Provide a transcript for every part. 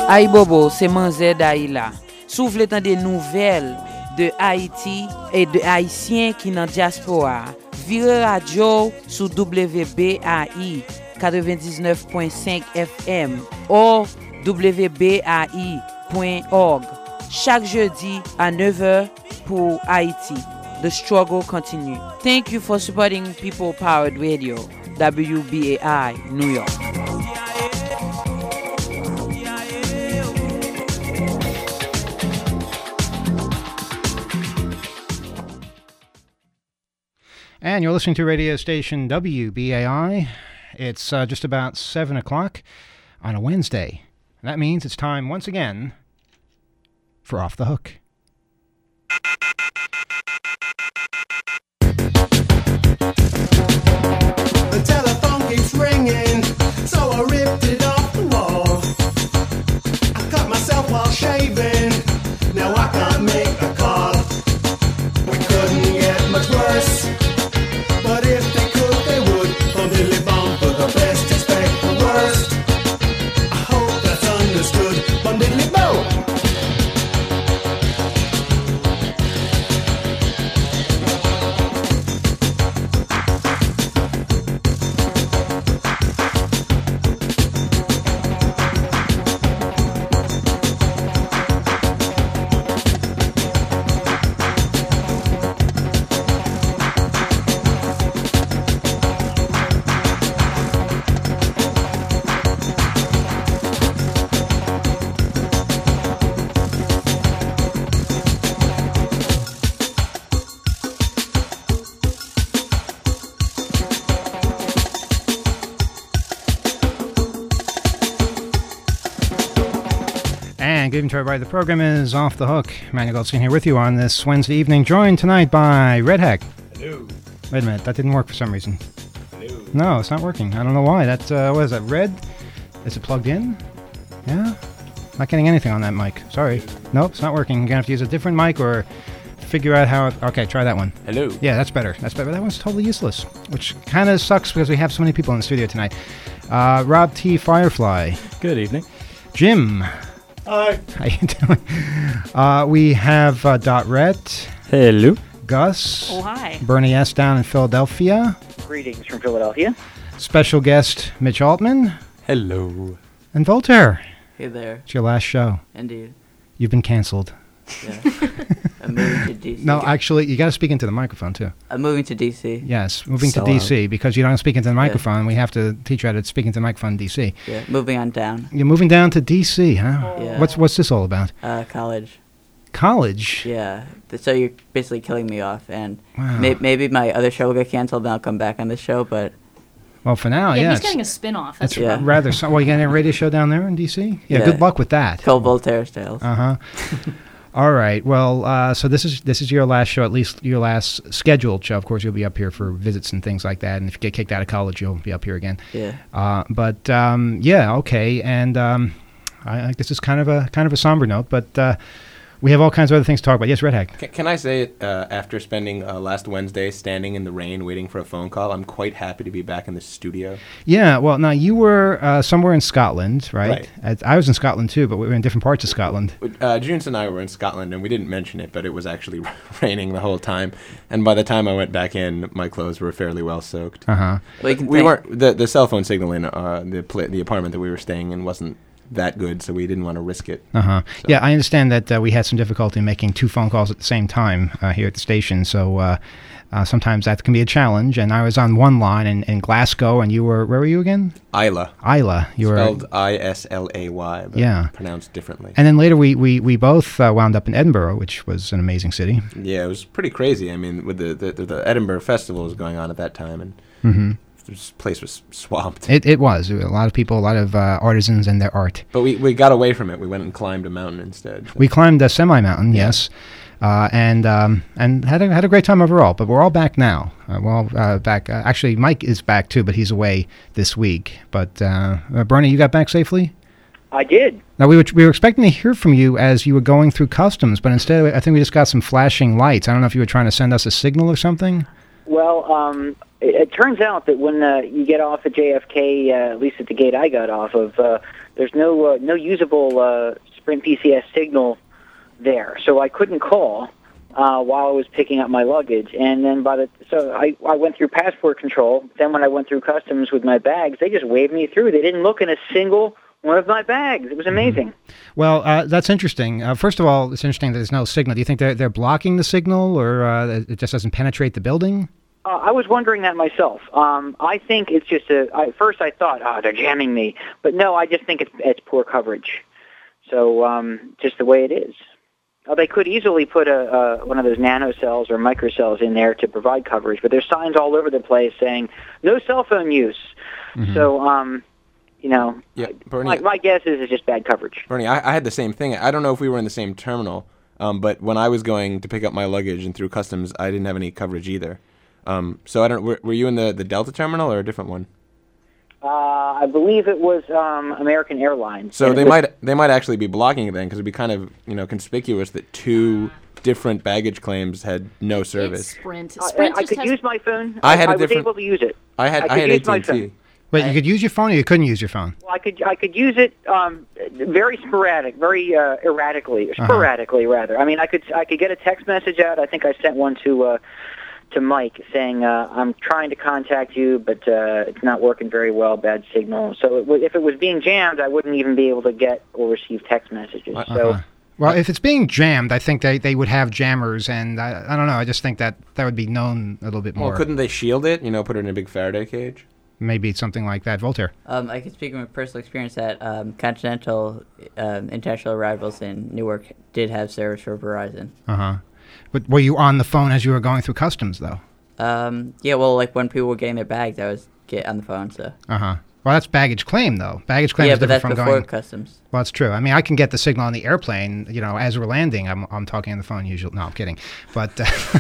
Aïe Bobo, c'est Manzé d'Aïla. Si vous voulez entendre des nouvelles de Haïti et de Haïtiens qui sont dans la diaspora, virez radio sur WBAI 99.5 FM ou WBAI.org. Chaque jeudi à 9h pour Haïti. The struggle continues. Thank you for supporting People Powered Radio, WBAI, New York. And you're listening to radio station WBAI. It's just about 7 o'clock on a Wednesday. And that means it's time once again for Off the Hook. The telephone keeps ringing, so I ripped it off the wall. I cut myself while shaving, now I can't make a call. We couldn't get much worse, but if they could, they would. Bum diddly bum, for the best, expect the worst. I hope that's understood. Bum diddly bum. Good evening to everybody. The program is Off the Hook. Manuel Goldstein here with you on this Wednesday evening, joined tonight by Red Hack. Hello. Wait a minute, that didn't work for some reason. Hello. No, it's not working. I don't know why. That what is that? Red? Is it plugged in? Yeah. Not getting anything on that mic. Sorry. Nope, it's not working. You're gonna have to use a different mic or figure out how. Okay, try that one. Hello. Yeah, that's better. That's better. That one's totally useless, which kind of sucks because we have so many people in the studio tonight. Rob T. Firefly. Good evening. Jim. Hi. How you doing? We have Dot Rhett. Hello. Gus. Oh, hi. Bernie S. down in Philadelphia. Greetings from Philadelphia. Special guest Mitch Altman. Hello. And Voltaire. Hey there. It's your last show. Indeed. You've been canceled. Yeah. I'm moving to DC. No, actually, you got to speak into the microphone, too. I'm moving to DC. Yes, moving to Sell DC, because you don't speak into the microphone. We have to teach you how to speak into the microphone in DC. Yeah, moving on down. You're moving down to DC, huh? Yeah. What's this all about? College. College? Yeah. So you're basically killing me off, and Wow. maybe my other show will get canceled, and I'll come back on this show, but... Well, for now, Yeah, yes. he's getting a spin-off. That's Yeah. Rather... Well, you got a radio show down there in DC? Yeah, good luck with that. Called Voltaire's Tales. Uh-huh. All right. Well, so this is your last show, at least your last scheduled show. Of course, you'll be up here for visits and things like that. And if you get kicked out of college, you'll be up here again. Yeah. Yeah, okay. And I this is kind of a somber note, but we have all kinds of other things to talk about. Yes, Red Hack. Can I say, after spending last Wednesday standing in the rain waiting for a phone call, I'm quite happy to be back in the studio. Yeah, well, now you were somewhere in Scotland, right? I was in Scotland too, but we were in different parts of Scotland. Junes and I were in Scotland, and we didn't mention it, but it was actually raining the whole time. And by the time I went back in, my clothes were fairly well soaked. Uh-huh. Well, We weren't the cell phone signal in the apartment that we were staying in wasn't that good, so we didn't want to risk it. Uh-huh. So. Yeah, I understand that we had some difficulty making 2 phone calls at the same time here at the station, so sometimes that can be a challenge. And I was on one line in Glasgow, and you were, where were you again? Isla. You were spelled I-S-L-A-Y, but yeah. pronounced differently. And then later we both wound up in Edinburgh, which was an amazing city. Yeah, it was pretty crazy. I mean, with the Edinburgh Festival was going on at that time, and this place was swamped. It was. A lot of people, a lot of artisans and their art. But we got away from it. We went and climbed a mountain instead. So. We climbed a semi-mountain, yes, and had a great time overall. But we're all back now. We're all back. Actually, Mike is back too, but he's away this week. But Bernie, you got back safely? I did. Now we were expecting to hear from you as you were going through customs, but instead I think we just got some flashing lights. I don't know if you were trying to send us a signal or something. Well, it turns out that when you get off at JFK, at least at the gate I got off of, there's no usable Sprint PCS signal there, so I couldn't call while I was picking up my luggage. And then I went through passport control. Then when I went through customs with my bags, they just waved me through. They didn't look in a single one of my bags. It was amazing. Well, that's interesting. First of all, it's interesting that there's no signal. Do you think they're blocking the signal, or it just doesn't penetrate the building? I was wondering that myself. I think it's just at first I thought, they're jamming me. But no, I just think it's poor coverage. So just the way it is. They could easily put one of those nanocells or microcells in there to provide coverage, but there's signs all over the place saying no cell phone use. So, Bernie, my guess is it's just bad coverage. Bernie, I had the same thing. I don't know if we were in the same terminal, but when I was going to pick up my luggage and through customs, I didn't have any coverage either. So I don't. Were you in the Delta terminal or a different one? I believe it was American Airlines. So they might actually be blocking it then, because it'd be kind of conspicuous that two different baggage claims had no service. It's Sprint. Sprint I just could has use my phone. I was able to use it. I had use my AT&T. phone. Wait, you could use your phone, or you couldn't use your phone? Well, I could use it very erratically, sporadically rather. I mean, I could get a text message out. I think I sent one to Mike saying, I'm trying to contact you, but it's not working very well, bad signal. So if it was being jammed, I wouldn't even be able to get or receive text messages. So. Well, if it's being jammed, I think they would have jammers, and I don't know, I just think that would be known a little bit more. Well, couldn't they shield it, put it in a big Faraday cage? Maybe it's something like that. Voltaire. I can speak from personal experience that Continental international arrivals in Newark did have service for Verizon. Uh-huh. But were you on the phone as you were going through customs, though? Yeah, well, like when people were getting their bags, I was on the phone, so. Uh-huh. Well, that's baggage claim, though. Baggage claim is different from going... Yeah, but that's before customs. Well, that's true. I mean, I can get the signal on the airplane, as we're landing. I'm talking on the phone usually. No, I'm kidding. But,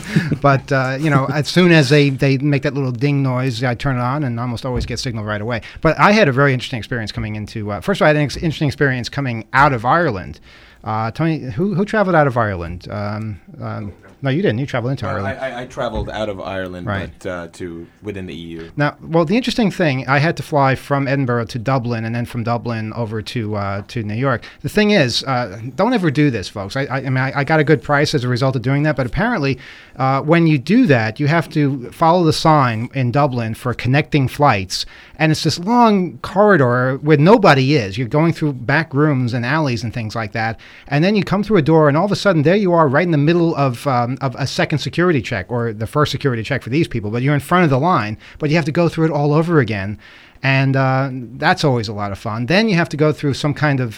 as soon as they make that little ding noise, I turn it on and almost always get signal right away. But I had a very interesting experience coming into... first of all, I had an interesting experience coming out of Ireland. Tony, who traveled out of Ireland? No, you didn't. You traveled into Ireland. I traveled out of Ireland, right. But to within the EU. Now, well, the interesting thing, I had to fly from Edinburgh to Dublin, and then from Dublin over to New York. The thing is, don't ever do this, folks. I mean, I got a good price as a result of doing that, but apparently, when you do that, you have to follow the sign in Dublin for connecting flights, and it's this long corridor where nobody is. You're going through back rooms and alleys and things like that, and then you come through a door, and all of a sudden, there you are, right in the middle of a second security check, or the first security check for these people, but you're in front of the line, but you have to go through it all over again. And that's always a lot of fun. Then you have to go through some kind of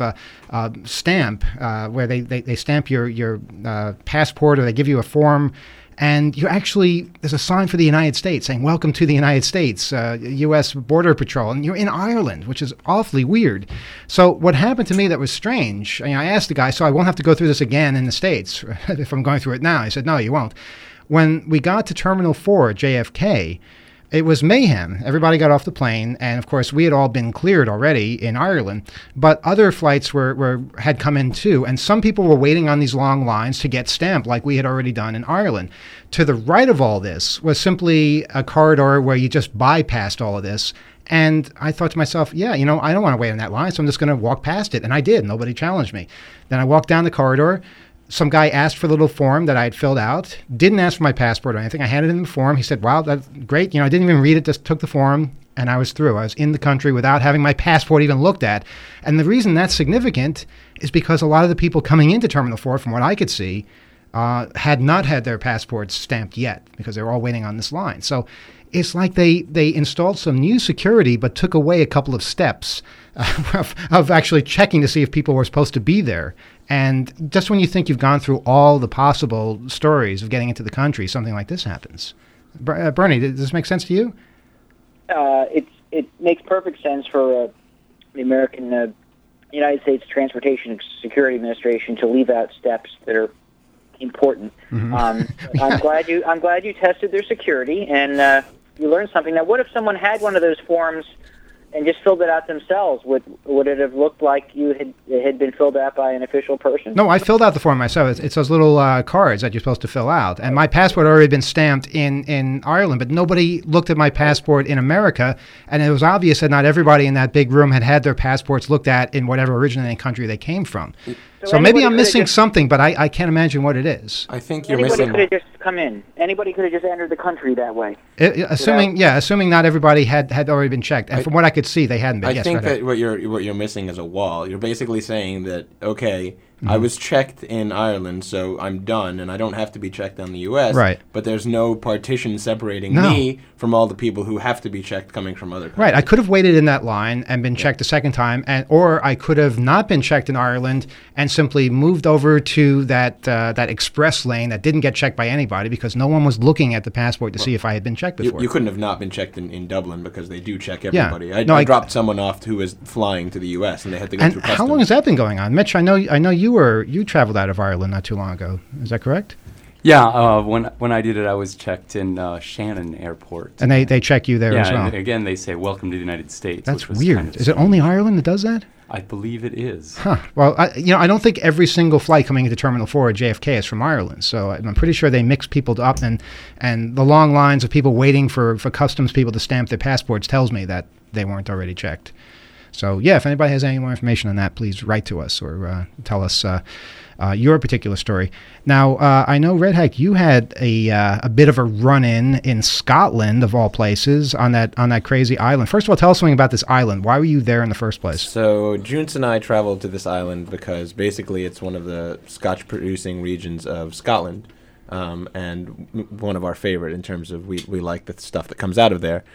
stamp where they stamp your passport, or they give you a form, and there's a sign for the United States saying, "Welcome to the United States, U.S. Border Patrol," and you're in Ireland, which is awfully weird. So what happened to me that was strange, I asked the guy, so I won't have to go through this again in the States if I'm going through it now. He said, no, you won't. When we got to Terminal 4 at JFK, it was mayhem. Everybody got off the plane, and of course we had all been cleared already in Ireland, but other flights had come in too, and some people were waiting on these long lines to get stamped like we had already done in Ireland. To the right of all this was simply a corridor where you just bypassed all of this, and I thought to myself, I don't want to wait on that line, so I'm just going to walk past it, and I did. Nobody challenged me. Then I walked down the corridor. Some guy asked for the little form that I had filled out, didn't ask for my passport or anything. I handed him the form. He said, wow, that's great. I didn't even read it, just took the form, and I was through. I was in the country without having my passport even looked at. And the reason that's significant is because a lot of the people coming into Terminal 4, from what I could see, had not had their passports stamped yet because they were all waiting on this line. So it's like they installed some new security but took away a couple of steps of actually checking to see if people were supposed to be there. And just when you think you've gone through all the possible stories of getting into the country, something like this happens. Bernie, does this make sense to you? It makes perfect sense for the American United States Transportation Security Administration to leave out steps that are important. Mm-hmm. I'm glad you tested their security and you learned something. Now, what if someone had one of those forms and just filled it out themselves, would it have looked like it had been filled out by an official person? No, I filled out the form myself. It's those little cards that you're supposed to fill out. And my passport had already been stamped in Ireland, but nobody looked at my passport in America. And it was obvious that not everybody in that big room had their passports looked at in whatever originating country they came from. So maybe I'm missing something, but I can't imagine what it is. I think you're Anybody missing. could have just come in. Anybody could have just entered the country that way. Assuming not everybody had already been checked. And from what I could see, they hadn't been. I Yes, think right ahead. that what you're missing is a wall. You're basically saying that, okay, Mm-hmm. I was checked in Ireland, so I'm done, and I don't have to be checked on the U.S. Right. But there's no partition separating No. me from all the people who have to be checked coming from other countries. Right, I could have waited in that line and been checked a second time, or I could have not been checked in Ireland and simply moved over to that express lane that didn't get checked by anybody because no one was looking at the passport to see if I had been checked before. You couldn't have not been checked in Dublin because they do check Yeah. everybody. No, I I- dropped someone off who was flying to the U.S. and they had to go And through customs. how long has that been going on, Mitch? I know you traveled out of Ireland not too long ago. Is that correct? Yeah, when I did it, I was checked in Shannon Airport. And they check you there yeah, as well. and again, they say, welcome to the United States. That's which was weird. kind of Is it only Ireland that does that? I believe it is. Huh. Well, I don't think every single flight coming into Terminal 4 at JFK is from Ireland. So I'm pretty sure they mix people up, and the long lines of people waiting for customs people to stamp their passports tells me that they weren't already checked. So, yeah, if anybody has any more information on that, please write to us or tell us your particular story. Now, I know, Red Hack, you had a bit of a run-in in Scotland, of all places, on that crazy island. First of all, tell us something about this island. Why were you there in the first place? So Junts and I traveled to this island because basically it's one of the Scotch-producing regions of Scotland, and one of our favorite in terms of we like the stuff that comes out of there.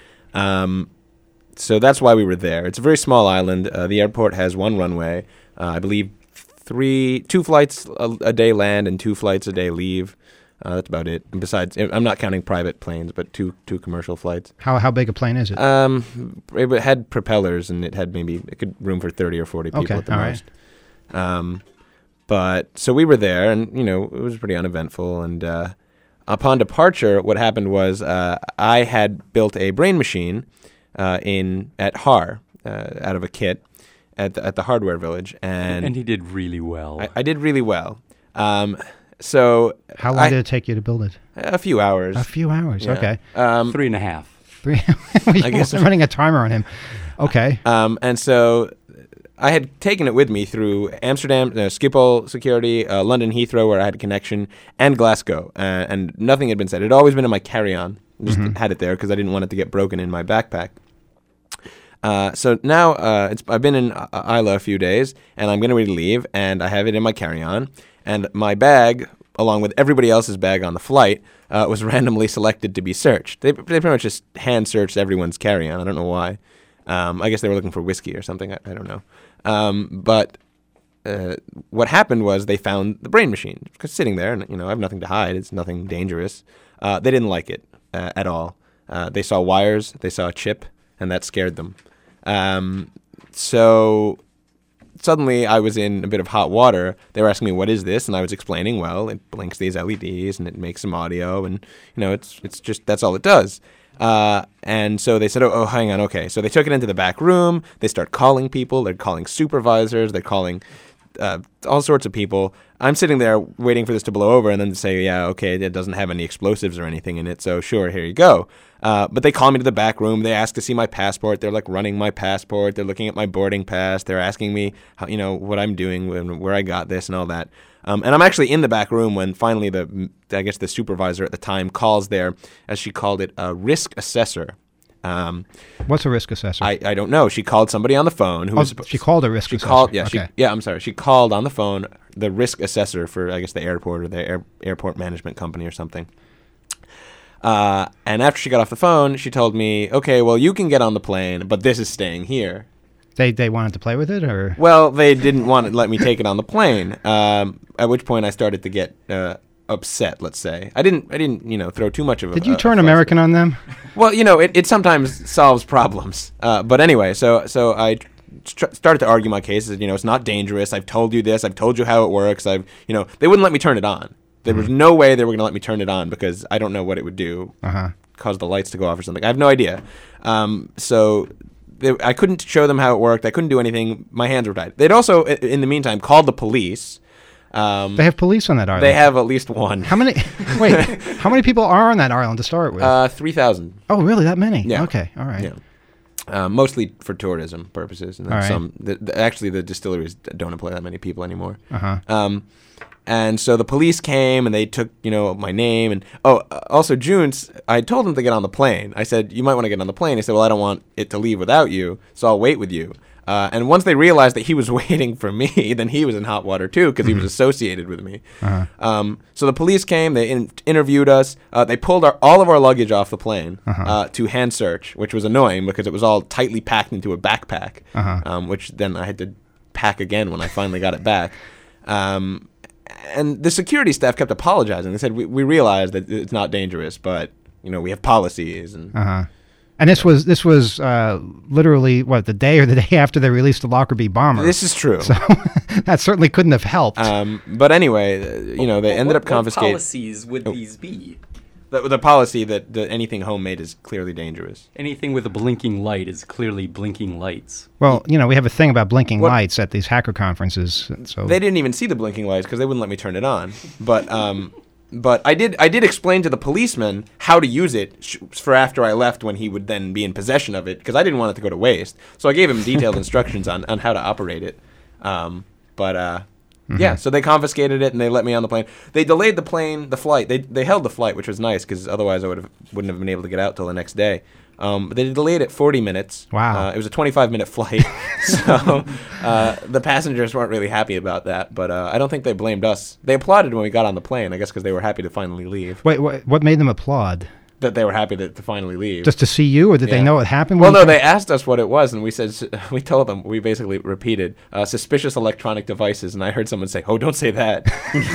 So that's why we were there. It's a very small island. The airport has one runway. I believe 2 flights a day land and 2 flights a day leave. That's about it. And besides, I'm not counting private planes, but two commercial flights. How big a plane is it? It had propellers, and it could room for 30 or 40 people Okay, at the all most. But so we were there, and it was pretty uneventful. And upon departure, what happened was I had built a brain machine at Har out of a kit at the hardware village, and he did really well. I did really well. So How long did it take you to build it? a few hours. A few hours. Yeah. Okay. 3.5. I guess- I'm running a timer on him. Okay. And so I had taken it with me through Amsterdam, Schiphol security, London Heathrow, where I had a connection, and Glasgow, and nothing had been said. It had always been in my carry-on. Just had it there because I didn't want it to get broken in my backpack. So now I've been in Isla a few days, and I'm getting ready to leave, and I have it in my carry-on, and my bag, along with everybody else's bag on the flight, was randomly selected to be searched. They pretty much just hand-searched everyone's carry-on. I don't know why. I guess they were looking for whiskey or something. I don't know. But what happened was they found the brain machine sitting there, and I have nothing to hide. It's nothing dangerous. They didn't like it at all. They saw wires, they saw a chip, and that scared them. So suddenly I was in a bit of hot water. They were asking me, what is this? And I was explaining, well, it blinks these LEDs and it makes some audio, and it's just, that's all it does. And so they said, oh, hang on, okay. So they took it into the back room. They start calling people. They're calling supervisors. They're calling all sorts of people. I'm sitting there waiting for this to blow over and then to say, yeah, okay, it doesn't have any explosives or anything in it, so sure, here you go. But they call me to the back room. They ask to see my passport. They're like running my passport. They're looking at my boarding pass. They're asking me, how, what I'm doing, where I got this and all that. And I'm actually in the back room when finally the supervisor at the time calls their, as she called it, a risk assessor. What's a risk assessor? I don't know. She called somebody on the phone who was she called a risk assessor. I'm sorry. She called on the phone the risk assessor for, I guess, the airport or the airport management company or something. And after she got off the phone, she told me, okay, well, you can get on the plane, but this is staying here. They wanted to play with it, or? Well, they didn't want to let me take it on the plane. At which point I started to get upset. Let's say I didn't throw too much of a. Did you turn American on them? Well, it sometimes solves problems. But anyway, so I started to argue my case. It's not dangerous. I've told you this. I've told you how it works. They wouldn't let me turn it on. There was no way they were going to let me turn it on because I don't know what it would do. Cause the lights to go off or something. I have no idea. So I couldn't show them how it worked. I couldn't do anything. My hands were tied. They'd also, in the meantime, called the police. They have police on that island. They have at least one. How many? Wait, how many people are on that island to start with? 3,000. Oh, really? That many? Yeah. Okay. All right. Yeah. Mostly for tourism purposes, and then All right. some. Actually, the distilleries don't employ that many people anymore. Uh-huh. And so the police came and they took, my name and also June's. I told him to get on the plane. I said, you might want to get on the plane. He said, well, I don't want it to leave without you, so I'll wait with you. And once they realized that he was waiting for me, then he was in hot water too because he was associated with me. Uh-huh. So the police came. They interviewed us. They pulled all of our luggage off the plane to hand search, which was annoying because it was all tightly packed into a backpack, which then I had to pack again when I finally got it back. And the security staff kept apologizing. They said, we realize that it's not dangerous, but, we have policies. And And this was literally, the day or the day after they released the Lockerbie bomber. This is true. So that certainly couldn't have helped. But anyway, they ended up confiscating. What policies would these be? The policy that anything homemade is clearly dangerous. Anything with a blinking light is clearly blinking lights. Well, we have a thing about blinking lights at these hacker conferences. So they didn't even see the blinking lights because they wouldn't let me turn it on. But I did explain to the policeman how to use it for after I left when he would then be in possession of it because I didn't want it to go to waste. So I gave him detailed instructions on how to operate it. Yeah, so they confiscated it and they let me on the plane. They delayed the flight. They held the flight, which was nice because otherwise I wouldn't have been able to get out till the next day. But they delayed it 40 minutes. Wow. It was a 25-minute flight. So the passengers weren't really happy about that. But I don't think they blamed us. They applauded when we got on the plane, I guess because they were happy to finally leave. Wait, what made them applaud? That they were happy to finally leave. Just to see you, or did they know it happened? Well, no, they asked us what it was, and we told them, we basically repeated, suspicious electronic devices, and I heard someone say, oh, don't say that.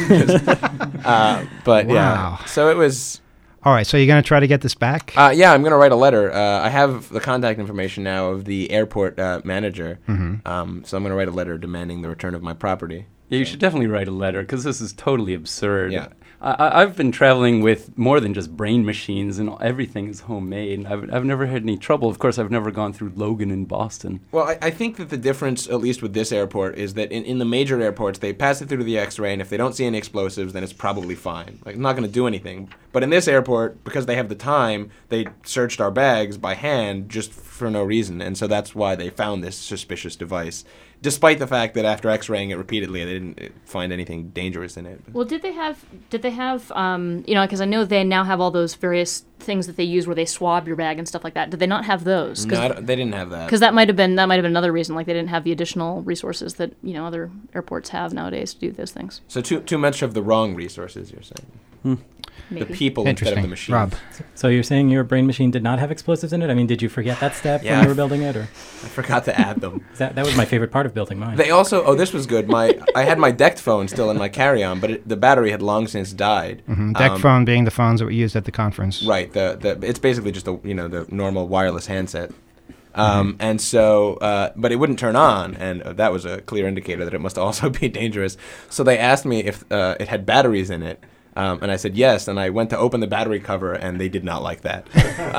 But yeah, so it was... All right, so you're going to try to get this back? Yeah, I'm going to write a letter. I have the contact information now of the airport manager, so I'm going to write a letter demanding the return of my property. Yeah, you should definitely write a letter because this is totally absurd. Yeah. I've been traveling with more than just brain machines, and everything is homemade. I've never had any trouble. Of course, I've never gone through Logan in Boston. Well, I think that the difference, at least with this airport, is that in the major airports, they pass it through the X-ray, and if they don't see any explosives, then it's probably fine. Like, not going to do anything. But in this airport, because they have the time, they searched our bags by hand just for no reason, and so that's why they found this suspicious device. Despite the fact that after X-raying it repeatedly, they didn't find anything dangerous in it. Well, did they have, because I know they now have all those various things that they use where they swab your bag and stuff like that. Did they not have those? No, they didn't have that. Because that might have been another reason, like they didn't have the additional resources that, other airports have nowadays to do those things. So too much of the wrong resources, you're saying? Maybe. The people instead of the machines. Rob. So you're saying your brain machine did not have explosives in it? I mean, did you forget that step Yeah, when you were building it, or I forgot to add them. that was my favorite part of building mine? They also, this was good. I had my DECT phone still in my carry-on, but the battery had long since died. DECT phone being the phones that were used at the conference. Right. It's basically just the normal wireless handset. And so, but it wouldn't turn on, and that was a clear indicator that it must also be dangerous. So they asked me if it had batteries in it. And I said yes, and I went to open the battery cover, and they did not like that.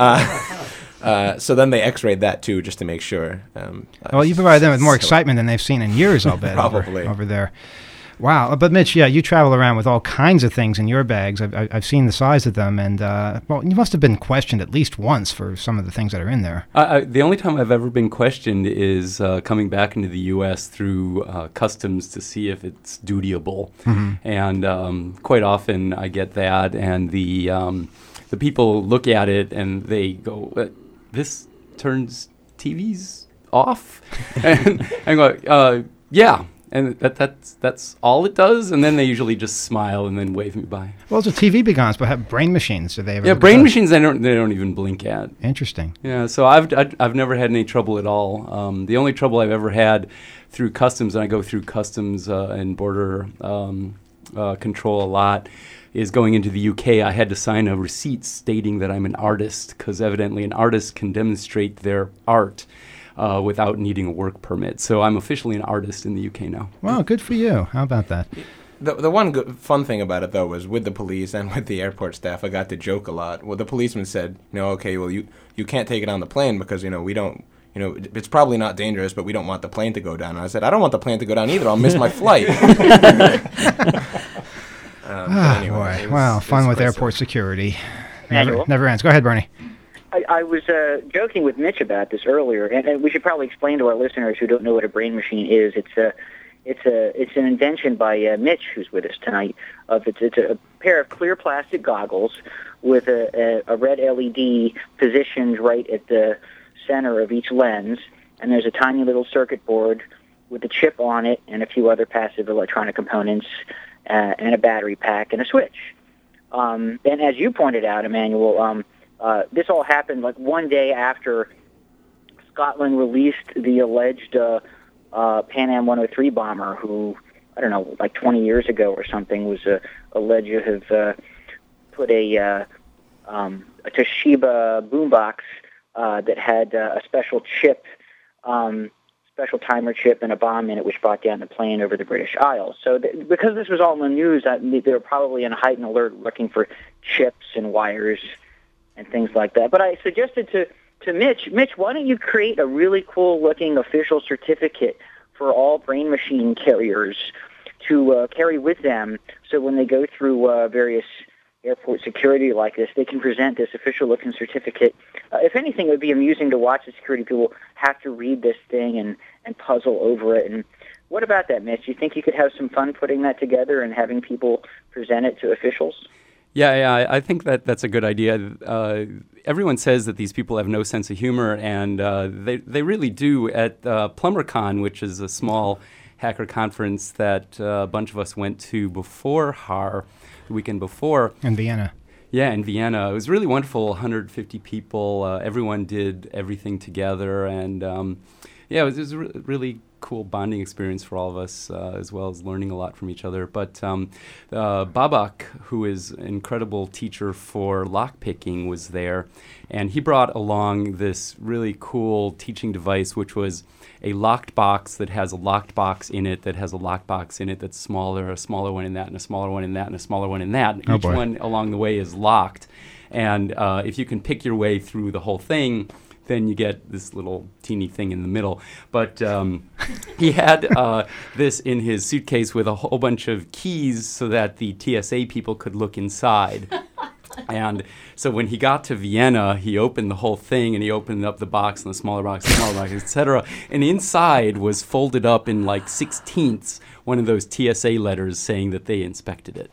So then they X-rayed that too, just to make sure. Well, you provided them with more excitement than they've seen in years, I'll bet. Probably. over there. Wow. But Mitch, yeah, you travel around with all kinds of things in your bags. I've seen the size of them, and you must have been questioned at least once for some of the things that are in there. The only time I've ever been questioned is coming back into the U.S. through customs to see if it's dutiable, and quite often I get that, and the people look at it and they go, "This turns TVs off," and I go, "Yeah." And that's all it does, and then they usually just smile and then wave me by. Well, those are TV begons, but have brain machines. Do they ever? Yeah, brain machines. They don't even blink at. Interesting. Yeah, so I've never had any trouble at all. The only trouble I've ever had through customs, and I go through customs and border control a lot, is going into the UK. I had to sign a receipt stating that I'm an artist, because evidently an artist can demonstrate their art without needing a work permit. So I'm officially an artist in the UK now. Wow, good for you. How about that? The one fun thing about it, though, was with the police and with the airport staff, I got to joke a lot. Well, the policeman said, okay, well, you can't take it on the plane because, we don't it's probably not dangerous, but we don't want the plane to go down. And I said, I don't want the plane to go down either. I'll miss my flight. Anyway, wow, fun with airport security. Manuel? Never ends. Go ahead, Bernie. I was joking with Mitch about this earlier, and we should probably explain to our listeners who don't know what a brain machine is. It's an invention by Mitch, who's with us tonight. It's a pair of clear plastic goggles with a red LED positioned right at the center of each lens, and there's a tiny little circuit board with a chip on it and a few other passive electronic components and a battery pack and a switch. And as you pointed out, Emmanuel, this all happened like one day after Scotland released the alleged Pan Am 103 bomber who, I don't know, like 20 years ago or something, was alleged to have put a Toshiba boombox that had a special chip, special timer chip and a bomb in it, which brought down the plane over the British Isles. So because this was all in the news, they were probably in heightened alert looking for chips and wires and things like that. But I suggested to Mitch, why don't you create a really cool-looking official certificate for all brain machine carriers to carry with them, so when they go through various airport security like this, they can present this official-looking certificate. If anything, it would be amusing to watch the security people have to read this thing and puzzle over it. And what about that, Mitch? Do you think you could have some fun putting that together and having people present it to officials? Yeah, I think that's a good idea. Everyone says that these people have no sense of humor, and they really do. At PlumberCon, which is a small hacker conference that a bunch of us went to before HAR, the weekend before. In Vienna. Yeah, in Vienna. It was really wonderful, 150 people. Everyone did everything together, and it was a really cool bonding experience for all of us, as well as learning a lot from each other. But Babak, who is an incredible teacher for lockpicking, was there, and he brought along this really cool teaching device, which was a locked box that has a locked box in it, that has a locked box in it that's smaller, a smaller one in that, and a smaller one in that, and a smaller one in that. Oh, Each boy. one along the way is locked. And if you can pick your way through the whole thing, then you get this little teeny thing in the middle. But he had this in his suitcase with a whole bunch of keys so that the TSA people could look inside. And so when he got to Vienna, he opened the whole thing, and he opened up the box and the smaller box, etc. And inside was folded up in like 16ths, one of those TSA letters saying that they inspected it.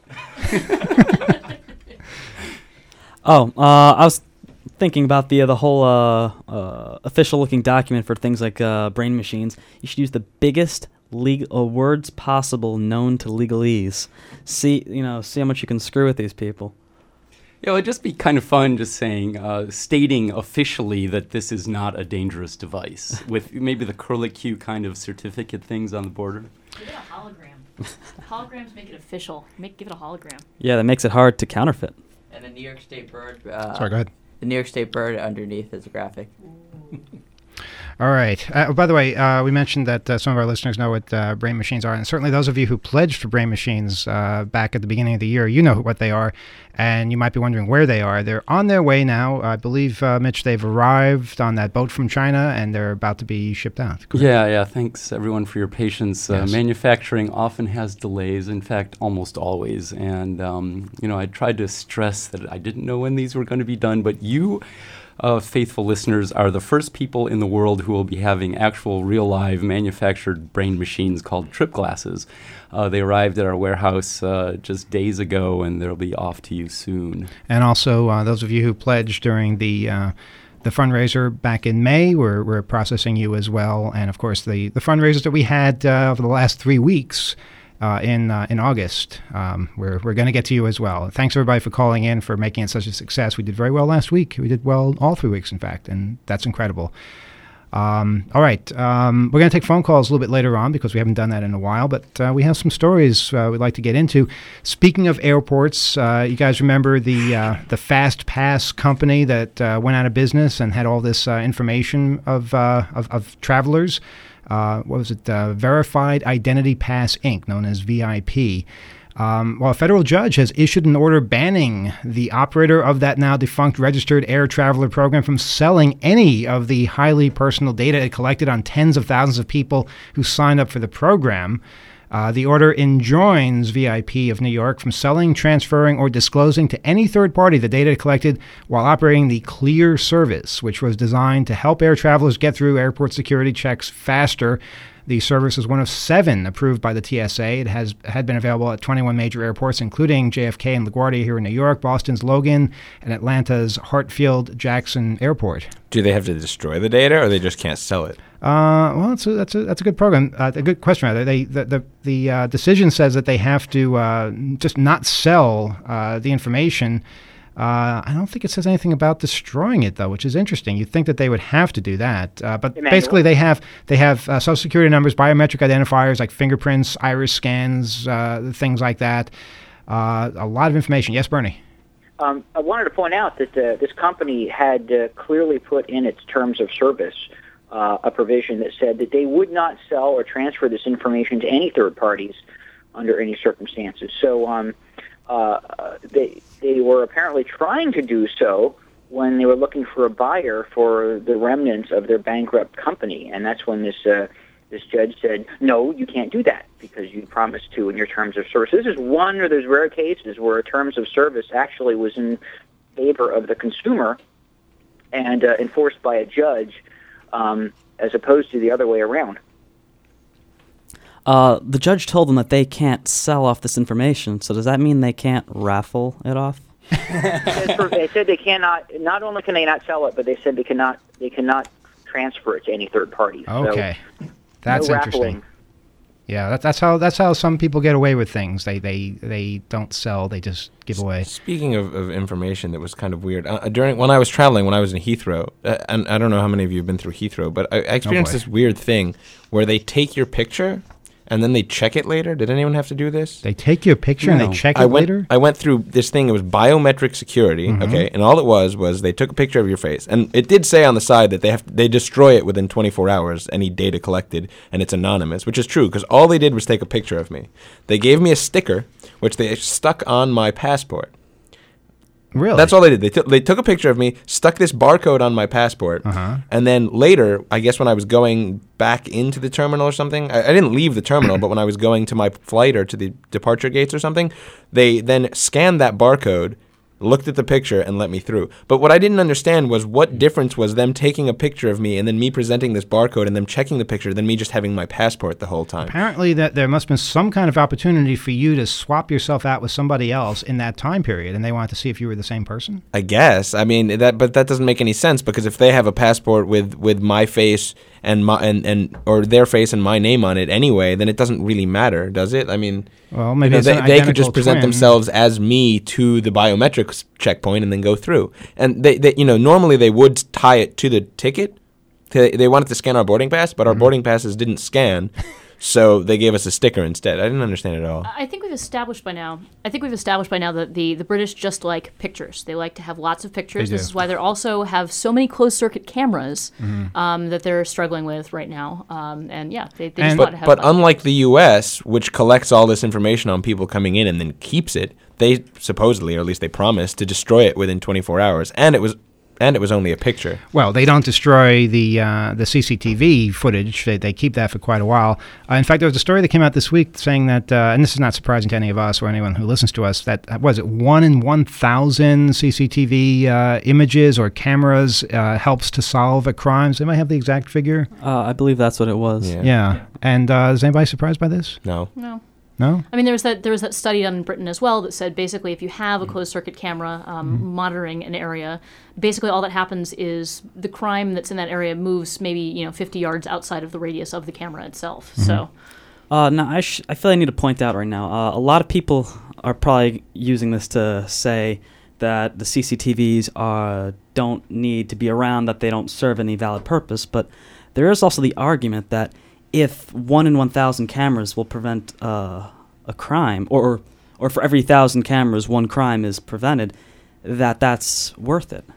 I was thinking about the whole official-looking document for things like brain machines. You should use the biggest words possible known to legalese. See how much you can screw with these people. Yeah, it'd just be kind of fun just saying, stating officially that this is not a dangerous device, with maybe the curlicue kind of certificate things on the border. Give it a hologram. Holograms make it official. Give it a hologram. Yeah, that makes it hard to counterfeit. And the New York State bird. Sorry, go ahead. The New York State bird underneath is a graphic. All right. By the way, we mentioned that some of our listeners know what brain machines are, and certainly those of you who pledged for brain machines back at the beginning of the year, you know what they are, and you might be wondering where they are. They're on their way now. I believe, Mitch, they've arrived on that boat from China, and they're about to be shipped out. Correct? Yeah. Thanks, everyone, for your patience. Yes. Manufacturing often has delays, in fact, almost always. And, I tried to stress that I didn't know when these were going to be done, but you... faithful listeners are the first people in the world who will be having actual real live manufactured brain machines called trip glasses. They arrived at our warehouse just days ago, and they'll be off to you soon. And also, those of you who pledged during the fundraiser back in May, we're processing you as well. And of course, the fundraisers that we had over the last 3 weeks in August, we're going to get to you as well. Thanks everybody for calling in, for making it such a success. We did very well last week. We did well all 3 weeks, in fact, and that's incredible. All right, we're going to take phone calls a little bit later on because we haven't done that in a while, but we have some stories we'd like to get into. Speaking of airports, you guys remember the Fast Pass company that went out of business and had all this information of travelers? What was it? Verified Identity Pass Inc., known as VIP. Well, a federal judge has issued an order banning the operator of that now defunct registered air traveler program from selling any of the highly personal data it collected on tens of thousands of people who signed up for the program. The order enjoins VIP of New York from selling, transferring, or disclosing to any third party the data collected while operating the Clear service, which was designed to help air travelers get through airport security checks faster. The service is one of 7 approved by the TSA. It had been available at 21 major airports, including JFK and LaGuardia here in New York, Boston's Logan, and Atlanta's Hartfield-Jackson Airport. Do they have to destroy the data, or they just can't sell it? Well, that's a good program. A good question, rather. The decision says that they have to just not sell the information. I don't think it says anything about destroying it, though, which is interesting. You'd think that they would have to do that. But basically, they have Social Security numbers, biometric identifiers like fingerprints, iris scans, things like that. A lot of information. Yes, Bernie? I wanted to point out that this company had clearly put in its terms of service a provision that said that they would not sell or transfer this information to any third parties under any circumstances. So they were apparently trying to do so when they were looking for a buyer for the remnants of their bankrupt company, and that's when this judge said, no, you can't do that because you promised to in your terms of service. This is one of those rare cases where terms of service actually was in favor of the consumer and enforced by a judge as opposed to the other way around. The judge told them that they can't sell off this information, so does that mean they can't raffle it off? They said they cannot. Not only can they not sell it, but they said they cannot transfer it to any third party. Okay, so, that's no interesting. raffling. Yeah, that's how some people get away with things. They don't sell; they just give away. Speaking of information that was kind of weird, when I was traveling, when I was in Heathrow, and I don't know how many of you have been through Heathrow, but I experienced this weird thing where they take your picture and then they check it later. Did anyone have to do this? They take your picture and they check it later? I went through this thing. It was biometric security, okay? And all it was they took a picture of your face. And it did say on the side that they destroy it within 24 hours, any data collected, and it's anonymous, which is true because all they did was take a picture of me. They gave me a sticker, which they stuck on my passport. Really? That's all they did. They took a picture of me, stuck this barcode on my passport, and then later, I guess when I was going back into the terminal or something, I didn't leave the terminal, but when I was going to my flight or to the departure gates or something, they then scanned that barcode, looked at the picture, and let me through. But what I didn't understand was what difference was them taking a picture of me and then me presenting this barcode and them checking the picture than me just having my passport the whole time. Apparently that there must have been some kind of opportunity for you to swap yourself out with somebody else in that time period, and they wanted to see if you were the same person? I guess. I mean, but that doesn't make any sense because if they have a passport with my face and or their face and my name on it anyway, then it doesn't really matter, does it? I mean, well, maybe they could just present themselves as me to the biometrics checkpoint and then go through. And they normally they would tie it to the ticket. They wanted to scan our boarding pass, but our boarding passes didn't scan. So they gave us a sticker instead. I didn't understand it at all. I think we've established by now that the British just like pictures. They like to have lots of pictures. This is why they also have so many closed circuit cameras that they're struggling with right now. They just want to have. But unlike the U.S., which collects all this information on people coming in and then keeps it, they supposedly, or at least they promised, to destroy it within 24 hours, and it was only a picture. Well, they don't destroy the CCTV footage. They keep that for quite a while. In fact, there was a story that came out this week saying that, and this is not surprising to any of us or anyone who listens to us, that, 1 in 1,000 CCTV images or cameras helps to solve a crime. Does anybody have the exact figure? I believe that's what it was. Yeah. And is anybody surprised by this? No. No? I mean, there was that study done in Britain as well that said basically if you have a closed-circuit camera monitoring an area, basically all that happens is the crime that's in that area moves maybe 50 yards outside of the radius of the camera itself. So, now I feel I need to point out right now, a lot of people are probably using this to say that the CCTVs don't need to be around, that they don't serve any valid purpose, but there is also the argument that if 1 in 1,000 cameras will prevent a crime, or for every 1,000 cameras, one crime is prevented, that's worth it.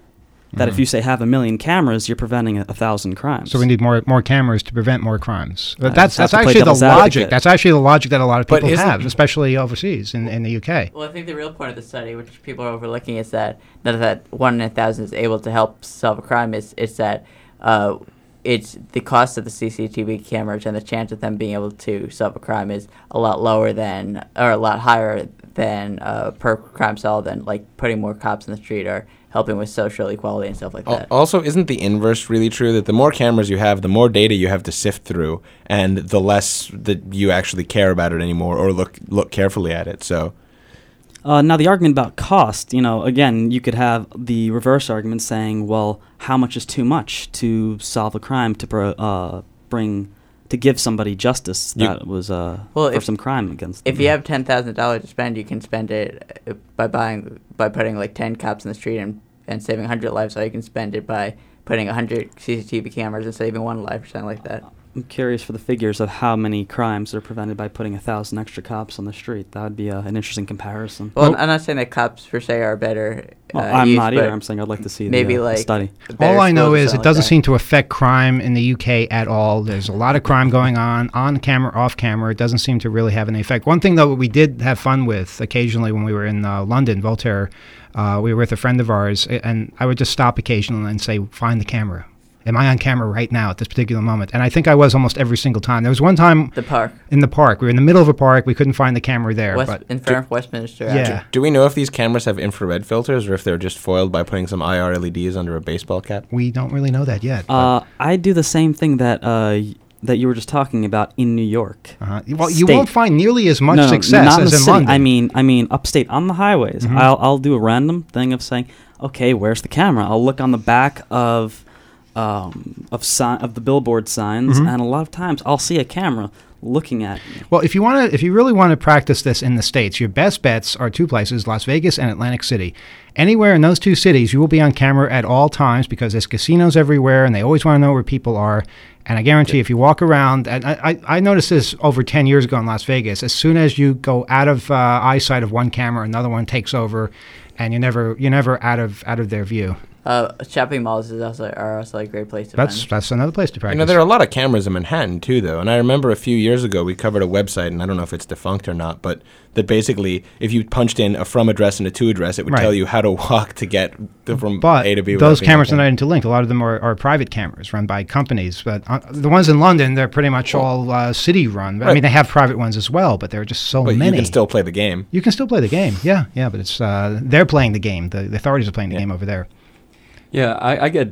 that if you say have 1 million cameras, you're preventing 1,000 crimes. So we need more cameras to prevent more crimes. But just that's have to play actually the devil's logic. advocate. That's actually the logic that a lot of But people isn't- have, especially overseas in the UK. Well, I think the real point of the study, which people are overlooking, is that not that 1 in 1,000 is able to help solve a crime. It's that it's the cost of the CCTV cameras and the chance of them being able to solve a crime is a lot lower than, or a lot higher than per crime solved, than like putting more cops in the street or helping with social equality and stuff like that. Also, isn't the inverse really true, that the more cameras you have, the more data you have to sift through, and the less that you actually care about it anymore or look carefully at it? So, Now, the argument about cost, again, you could have the reverse argument saying, well, how much is too much to solve a crime to give somebody justice that was for some crime against them? If you have $10,000 to spend, you can spend it by putting like 10 cops in the street and saving 100 lives, or you can spend it by putting 100 CCTV cameras and saving 1 life or something like that. I'm curious for the figures of how many crimes are prevented by putting 1,000 extra cops on the street. That would be an interesting comparison. Well, I'm not saying that cops per se are better. I'm not either. I'm saying I'd like to see the study. All I know is it doesn't seem to affect crime in the UK at all. There's a lot of crime going on camera, off camera. It doesn't seem to really have any effect. One thing, though, we did have fun with occasionally when we were in London, Voltaire, we were with a friend of ours, and I would just stop occasionally and say, find the camera. Am I on camera right now at this particular moment? And I think I was almost every single time. There was one time in the park. We were in the middle of a park. We couldn't find the camera there. In front of Westminster. Yeah. Do we know if these cameras have infrared filters or if they're just foiled by putting some IR LEDs under a baseball cap? We don't really know that yet. I do the same thing that you were just talking about in New York. Well, you won't find nearly as much success as in city. London. I mean, upstate on the highways. Mm-hmm. I'll do a random thing of saying, okay, where's the camera? I'll look on the back of the billboard signs, and a lot of times I'll see a camera looking at me. Well, if you really want to practice this in the States, your best bets are 2 places, Las Vegas and Atlantic City. Anywhere in those 2 cities, you will be on camera at all times because there's casinos everywhere, and they always want to know where people are. And I guarantee if you walk around, and I noticed this over 10 years ago in Las Vegas, as soon as you go out of eyesight of one camera, another one takes over, and you're never out of their view. Shopping malls are also a great place to That's another place to practice. There are a lot of cameras in Manhattan, too, though. And I remember a few years ago we covered a website, and I don't know if it's defunct or not, but that basically if you punched in a from address and a to address, it would tell you how to walk to get from A to B. But those cameras are not interlinked. A lot of them are private cameras run by companies. But the ones in London, they're pretty much all city-run. I mean, they have private ones as well, but there are just so many. But you can still play the game. You can still play the game, yeah. But it's they're playing the game. The authorities are playing the game over there. Yeah, I get,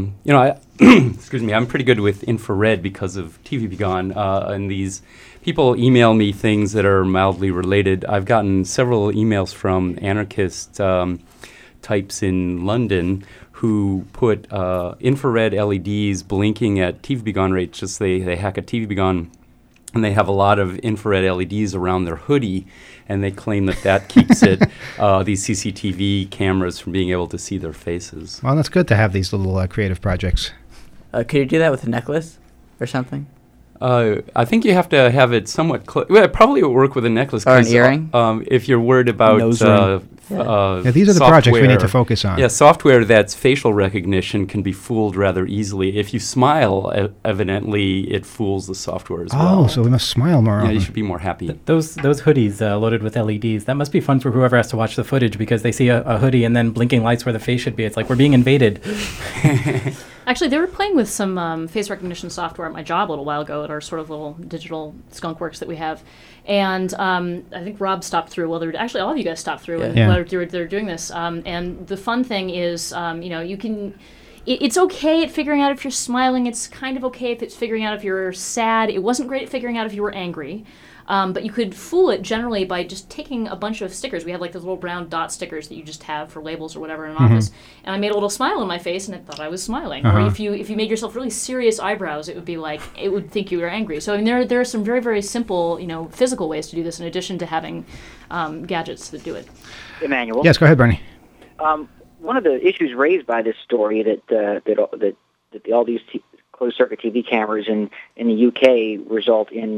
excuse me, I'm pretty good with infrared because of TV Be Gone, and these people email me things that are mildly related. I've gotten several emails from anarchist types in London who put infrared LEDs blinking at TV Be Gone rates. Just they hack a TV Be Gone, and they have a lot of infrared LEDs around their hoodie, and they claim that keeps these CCTV cameras from being able to see their faces. Well, that's good to have these little creative projects. Could you do that with a necklace or something? I think you have to have it somewhat close. Well, it probably would work with a necklace. Or an earring? If you're worried about these are the projects we need to focus on. Yeah, software that's facial recognition can be fooled rather easily. If you smile, evidently it fools the software as well. Oh, so we must smile more often. Yeah, you should be more happy. Those hoodies loaded with LEDs, that must be fun for whoever has to watch the footage because they see a hoodie and then blinking lights where the face should be. It's like we're being invaded. Actually, they were playing with some face recognition software at my job a little while ago at our sort of little digital skunk works that we have. And I think Rob stopped through. Well, actually, all of you guys stopped through while they're doing this. And the fun thing is, you can... It's okay at figuring out if you're smiling. It's kind of okay if it's figuring out if you're sad. It wasn't great at figuring out if you were angry. But you could fool it generally by just taking a bunch of stickers. We have like those little brown dot stickers that you just have for labels or whatever in an office. And I made a little smile on my face and it thought I was smiling. Or if you made yourself really serious eyebrows, it would be like, it would think you were angry. So I mean, there are some very, very simple, physical ways to do this in addition to having gadgets that do it. Emmanuel? Yes, go ahead, Bernie. One of the issues raised by this story that all these closed-circuit TV cameras in the UK result in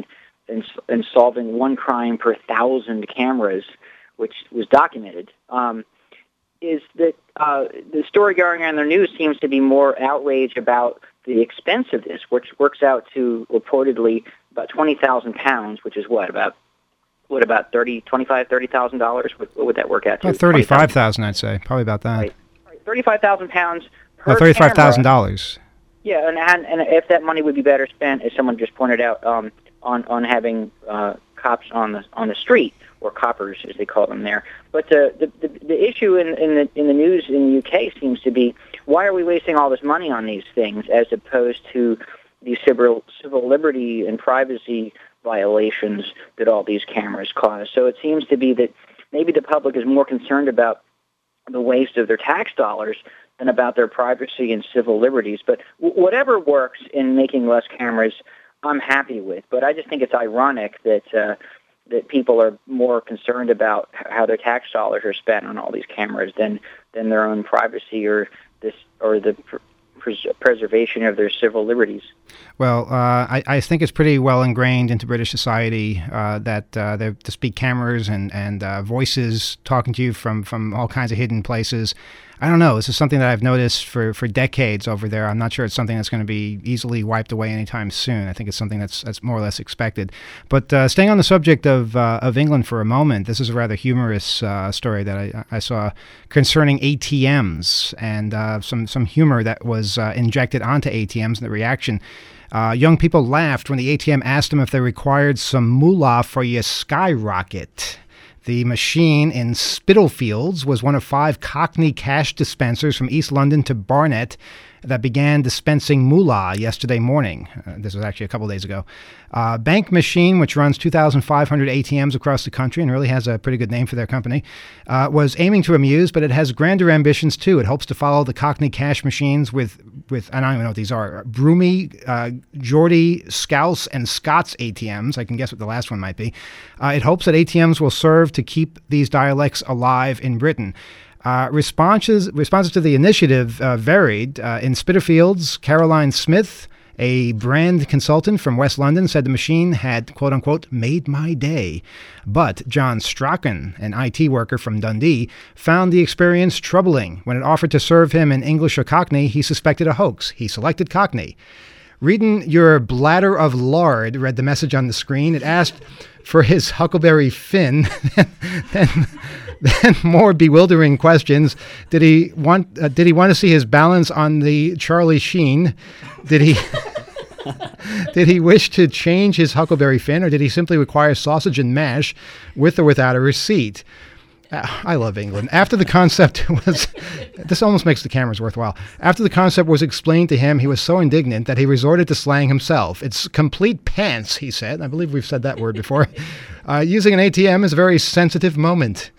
solving one crime per 1,000 cameras, which was documented. is that the story going on in the news seems to be more outrage about the expense of this, which works out to reportedly about £20,000, which is about $30,000? What would that work out to? About $35,000, I'd say. Probably about that. Right. £35,000 per No, $35,000. Yeah, and if that money would be better spent, as someone just pointed out, on having cops on the street, or coppers as they call them there. But the issue in the news in the UK seems to be, why are we wasting all this money on these things as opposed to the civil liberty and privacy violations that all these cameras cause? So it seems to be that maybe the public is more concerned about the waste of their tax dollars than about their privacy and civil liberties. But whatever works in making less cameras, I'm happy with. But I just think it's ironic that people are more concerned about how their tax dollars are spent on all these cameras than their own privacy or the preservation of their civil liberties. Well, I think it's pretty well ingrained into British society that the speak cameras and voices talking to you from all kinds of hidden places. I don't know. This is something that I've noticed for decades over there. I'm not sure it's something that's going to be easily wiped away anytime soon. I think it's something that's more or less expected. But staying on the subject of England for a moment, this is a rather humorous story that I saw concerning ATMs and some humor that was injected onto ATMs and the reaction. Young people laughed when the ATM asked them if they required some moolah for your skyrocket. The machine in Spitalfields was one of 5 Cockney cash dispensers from East London to Barnet that began dispensing moolah yesterday morning. This was actually a couple days ago. Bank Machine, which runs 2,500 ATMs across the country and really has a pretty good name for their company, was aiming to amuse, but it has grander ambitions too. It hopes to follow the Cockney cash machines with I don't even know what these are, Broomy, Geordie, Scouse, and Scots ATMs. I can guess what the last one might be. It hopes that ATMs will serve to keep these dialects alive in Britain. Responses to the initiative varied. In Spitalfields, Caroline Smith, a brand consultant from West London, said the machine had, quote-unquote, made my day. But John Strachan, an IT worker from Dundee, found the experience troubling. When it offered to serve him in English or Cockney, he suspected a hoax. He selected Cockney. Reading your bladder of lard, read the message on the screen. It asked for his Huckleberry Finn. Then more bewildering questions. Did he want to see his balance on the Charlie Sheen? Did he wish to change his Huckleberry Finn, or did he simply require sausage and mash with or without a receipt? I love England. After the concept was... This almost makes the cameras worthwhile. After the concept was explained to him, he was so indignant that he resorted to slang himself. It's complete pants, he said. I believe we've said that word before. Using an ATM is a very sensitive moment.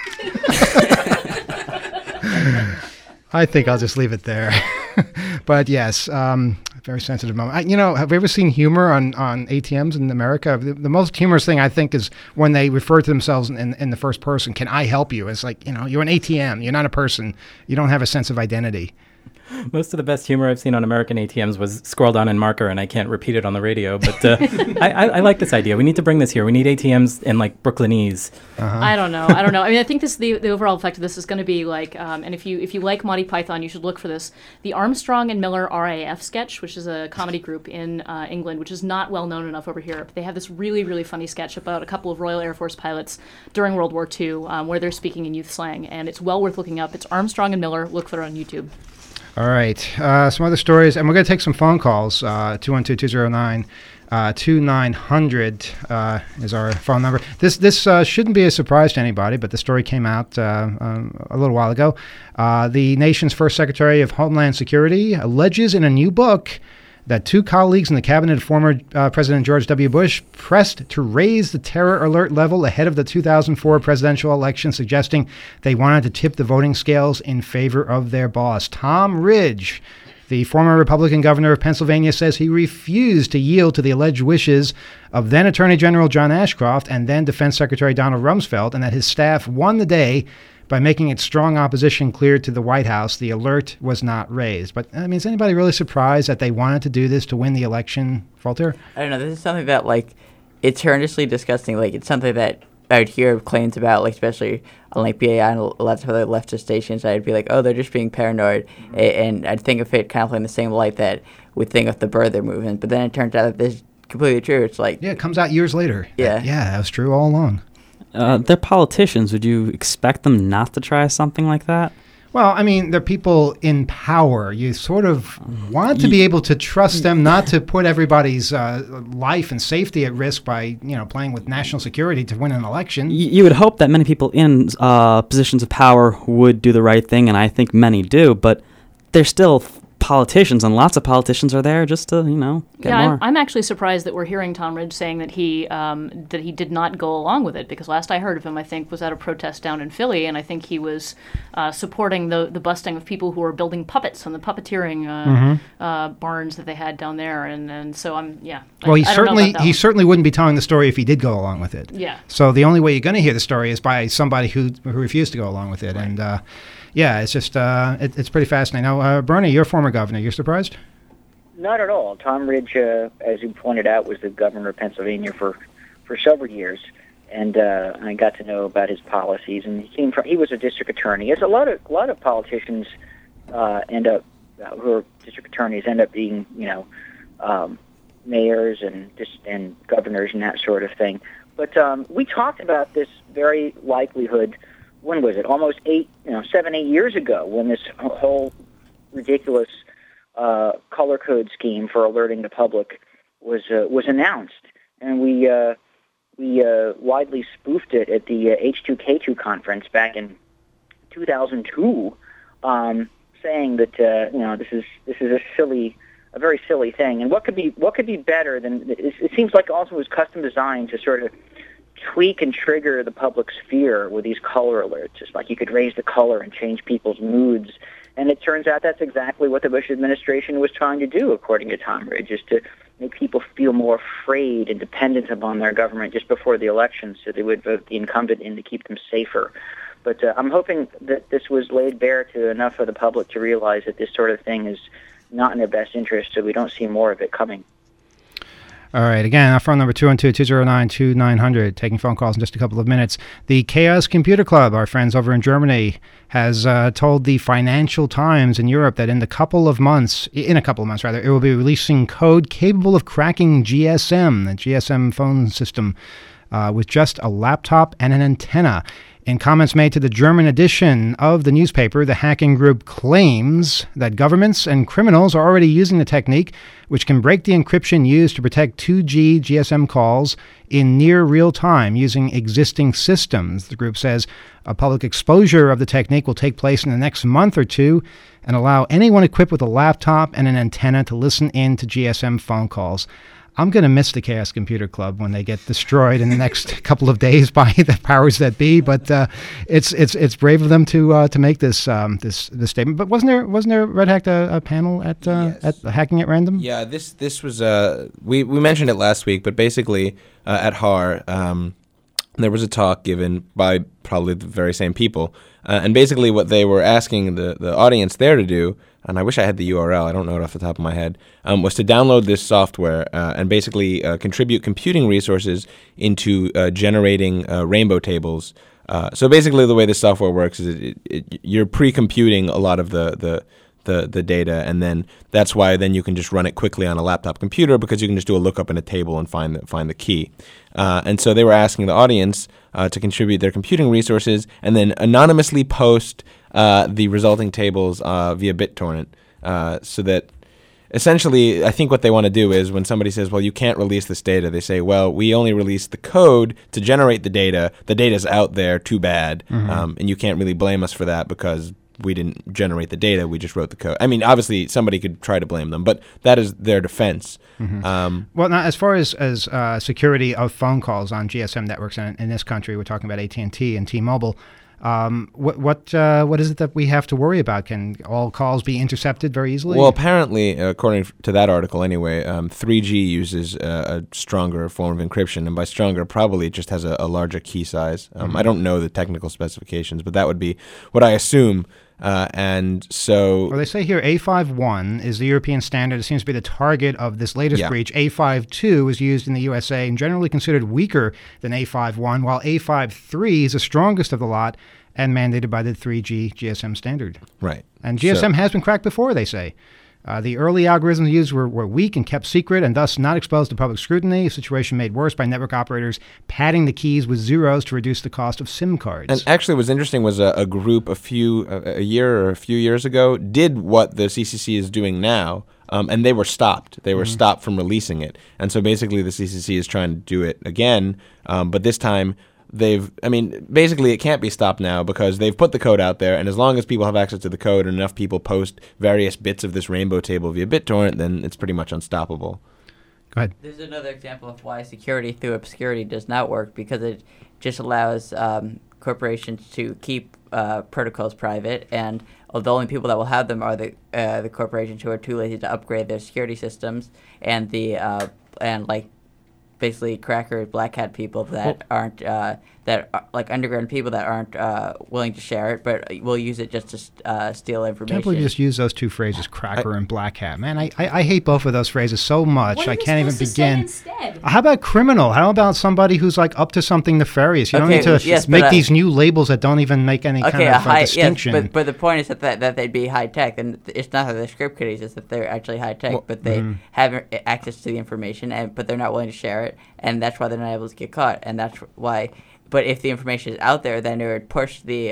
I think I'll just leave it there. But yes, very sensitive moment. Have you ever seen humor on ATMs in America? The most humorous thing I think is when they refer to themselves in the first person. Can I help you? It's like, you're an ATM. You're not a person. You don't have a sense of identity. Most of the best humor I've seen on American ATMs was scrolled on in marker, and I can't repeat it on the radio. But I like this idea. We need to bring this here. We need ATMs in like Brooklynese. Uh-huh. I don't know. I mean, I think the overall effect of this is going to be like, and if you like Monty Python, you should look for this. The Armstrong and Miller RAF sketch, which is a comedy group in England, which is not well known enough over here. They have this really, really funny sketch about a couple of Royal Air Force pilots during World War II, where they're speaking in youth slang, and it's well worth looking up. It's Armstrong and Miller. Look for it on YouTube. All right. Some other stories, and we're going to take some phone calls. 212-209-2900 is our phone number. This shouldn't be a surprise to anybody, but the story came out a little while ago. The nation's first Secretary of Homeland Security alleges in a new book that 2 colleagues in the cabinet of former President George W. Bush pressed to raise the terror alert level ahead of the 2004 presidential election, suggesting they wanted to tip the voting scales in favor of their boss. Tom Ridge, the former Republican governor of Pennsylvania, says he refused to yield to the alleged wishes of then Attorney General John Ashcroft and then Defense Secretary Donald Rumsfeld, and that his staff won the day by making its strong opposition clear to the White House. The alert was not raised. But, I mean, is anybody really surprised that they wanted to do this to win the election, Voltaire? I don't know. This is something that, like, it's horrendously disgusting. Like, it's something that I'd hear claims about, like, especially on like BAI and other leftist stations, I'd be like, oh, they're just being paranoid, and I'd think of it kind of in the same light that we think of the birther movement. But then it turns out that this is completely true. It's like, Yeah, it comes out years later. Yeah. That was true all along. They're politicians. Would you expect them not to try something like that? Well, I mean, they're people in power. You sort of want to be able to trust them not to put everybody's life and safety at risk by, playing with national security to win an election. You would hope that many people in positions of power would do the right thing, and I think many do, but they're still politicians, and lots of politicians are there just to, get more. I'm actually surprised that we're hearing Tom Ridge saying that he did not go along with it, because last I heard of him, I think, was at a protest down in Philly, and I think he was supporting the busting of people who were building puppets on the puppeteering barns that they had down there, and so Well, he certainly wouldn't be telling the story if he did go along with it. Yeah. So the only way you're going to hear the story is by somebody who refused to go along with it, and it's just it's pretty fascinating. Now, Bernie, you're a former governor. You're surprised? Not at all. Tom Ridge, as you pointed out, was the governor of Pennsylvania for several years, and I got to know about his policies. And he was a district attorney. As a lot of politicians who are district attorneys end up being, mayors and governors and that sort of thing. But we talked about this very likelihood. When was it? Almost 7, 8 years ago, when this whole ridiculous color code scheme for alerting the public was announced, and we widely spoofed it at the H2K2 conference back in 2002, saying that this is a very silly thing, and what could be better than it seems like also was custom designed to sort of tweak and trigger the public's fear with these color alerts. It's like you could raise the color and change people's moods. And it turns out that's exactly what the Bush administration was trying to do, according to Tom Ridge, is to make people feel more afraid and dependent upon their government just before the election so they would vote the incumbent in to keep them safer. But I'm hoping that this was laid bare to enough of the public to realize that this sort of thing is not in their best interest, so we don't see more of it coming. All right. Again, our phone number 212-209-2900. Taking phone calls in just a couple of minutes. The Chaos Computer Club, our friends over in Germany, has told the Financial Times in Europe that in a couple of months, it will be releasing code capable of cracking GSM, the GSM phone system, with just a laptop and an antenna. In comments made to the German edition of the newspaper, the hacking group claims that governments and criminals are already using the technique, which can break the encryption used to protect 2G GSM calls in near real time using existing systems. The group says a public exposure of the technique will take place in the next month or two and allow anyone equipped with a laptop and an antenna to listen in to GSM phone calls. I'm going to miss the Chaos Computer Club when they get destroyed in the next couple of days by the powers that be. But it's brave of them to make this statement. But wasn't there Red Hack a panel at Hacking at Random? Yeah, this was we mentioned it last week, but basically at HAR there was a talk given by probably the very same people, and basically what they were asking the audience there to do. And I wish I had the URL, I don't know it off the top of my head, was to download this software and basically contribute computing resources into generating rainbow tables. So basically the way this software works is you're pre-computing a lot of the data, and then that's why then you can just run it quickly on a laptop computer because you can just do a lookup in a table and find the key. And so they were asking the audience to contribute their computing resources and then anonymously post the resulting tables via BitTorrent, so that essentially I think what they want to do is when somebody says, well, you can't release this data, they say, well, we only released the code to generate the data. The data's out there, too bad, and you can't really blame us for that because we didn't generate the data, we just wrote the code. I mean, obviously, somebody could try to blame them, but that is their defense. Well, now, as far as security of phone calls on GSM networks in this country, we're talking about AT&T and T-Mobile. What is it that we have to worry about? Can all calls be intercepted very easily? Well, apparently, according to that article anyway, 3G uses a stronger form of encryption, and by stronger, probably it just has a larger key size. I don't know the technical specifications, but that would be what I assume And so... Well, they say here A51 is the European standard. It seems to be the target of this latest breach. A52 is used in the USA and generally considered weaker than A51, while A53 is the strongest of the lot and mandated by the 3G GSM standard. Right. And GSM has been cracked before, they say. The early algorithms used were weak and kept secret and thus not exposed to public scrutiny, a situation made worse by network operators padding the keys with zeros to reduce the cost of SIM cards. And actually what's interesting was a group a year or a few years ago did what the CCC is doing now, and they were stopped. They were stopped from releasing it. And so basically the CCC is trying to do it again, but this time... basically it can't be stopped now because they've put the code out there, and as long as people have access to the code and enough people post various bits of this rainbow table via BitTorrent, then it's pretty much unstoppable. Go ahead. There's another example of why security through obscurity does not work, because it just allows corporations to keep protocols private, and the only people that will have them are the corporations who are too lazy to upgrade their security systems, and basically crackers, black hat people that aren't like underground people that aren't willing to share it, but will use it just to steal information. Can't believe you just use those two phrases, cracker and black hat. Man, I hate both of those phrases so much. I can't even begin. How about criminal? How about somebody who's like up to something nefarious? You don't need to make these new labels that don't even make any kind of distinction. Yes, but the point is that they'd be high tech, and it's not that they're script kiddies; it's that they're actually high tech, but they have access to the information, but they're not willing to share it, and that's why they're not able to get caught, and that's why. But if the information is out there, then it would push the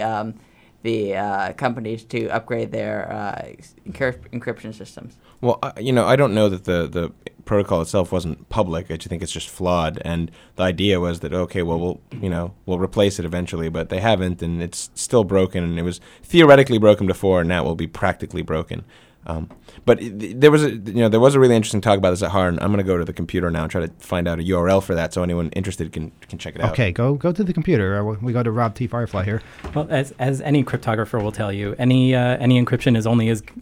companies to upgrade their encryption systems. Well, I don't know that the protocol itself wasn't public. I just think it's just flawed. And the idea was that we'll replace it eventually, but they haven't, and it's still broken. And it was theoretically broken before, and now it will be practically broken. But there was a really interesting talk about this at Harn. I'm going to go to the computer now and try to find out a URL for that, so anyone interested can check it out. Okay, go to the computer. We go to Rob T. Firefly here. Well, as any cryptographer will tell you, any encryption is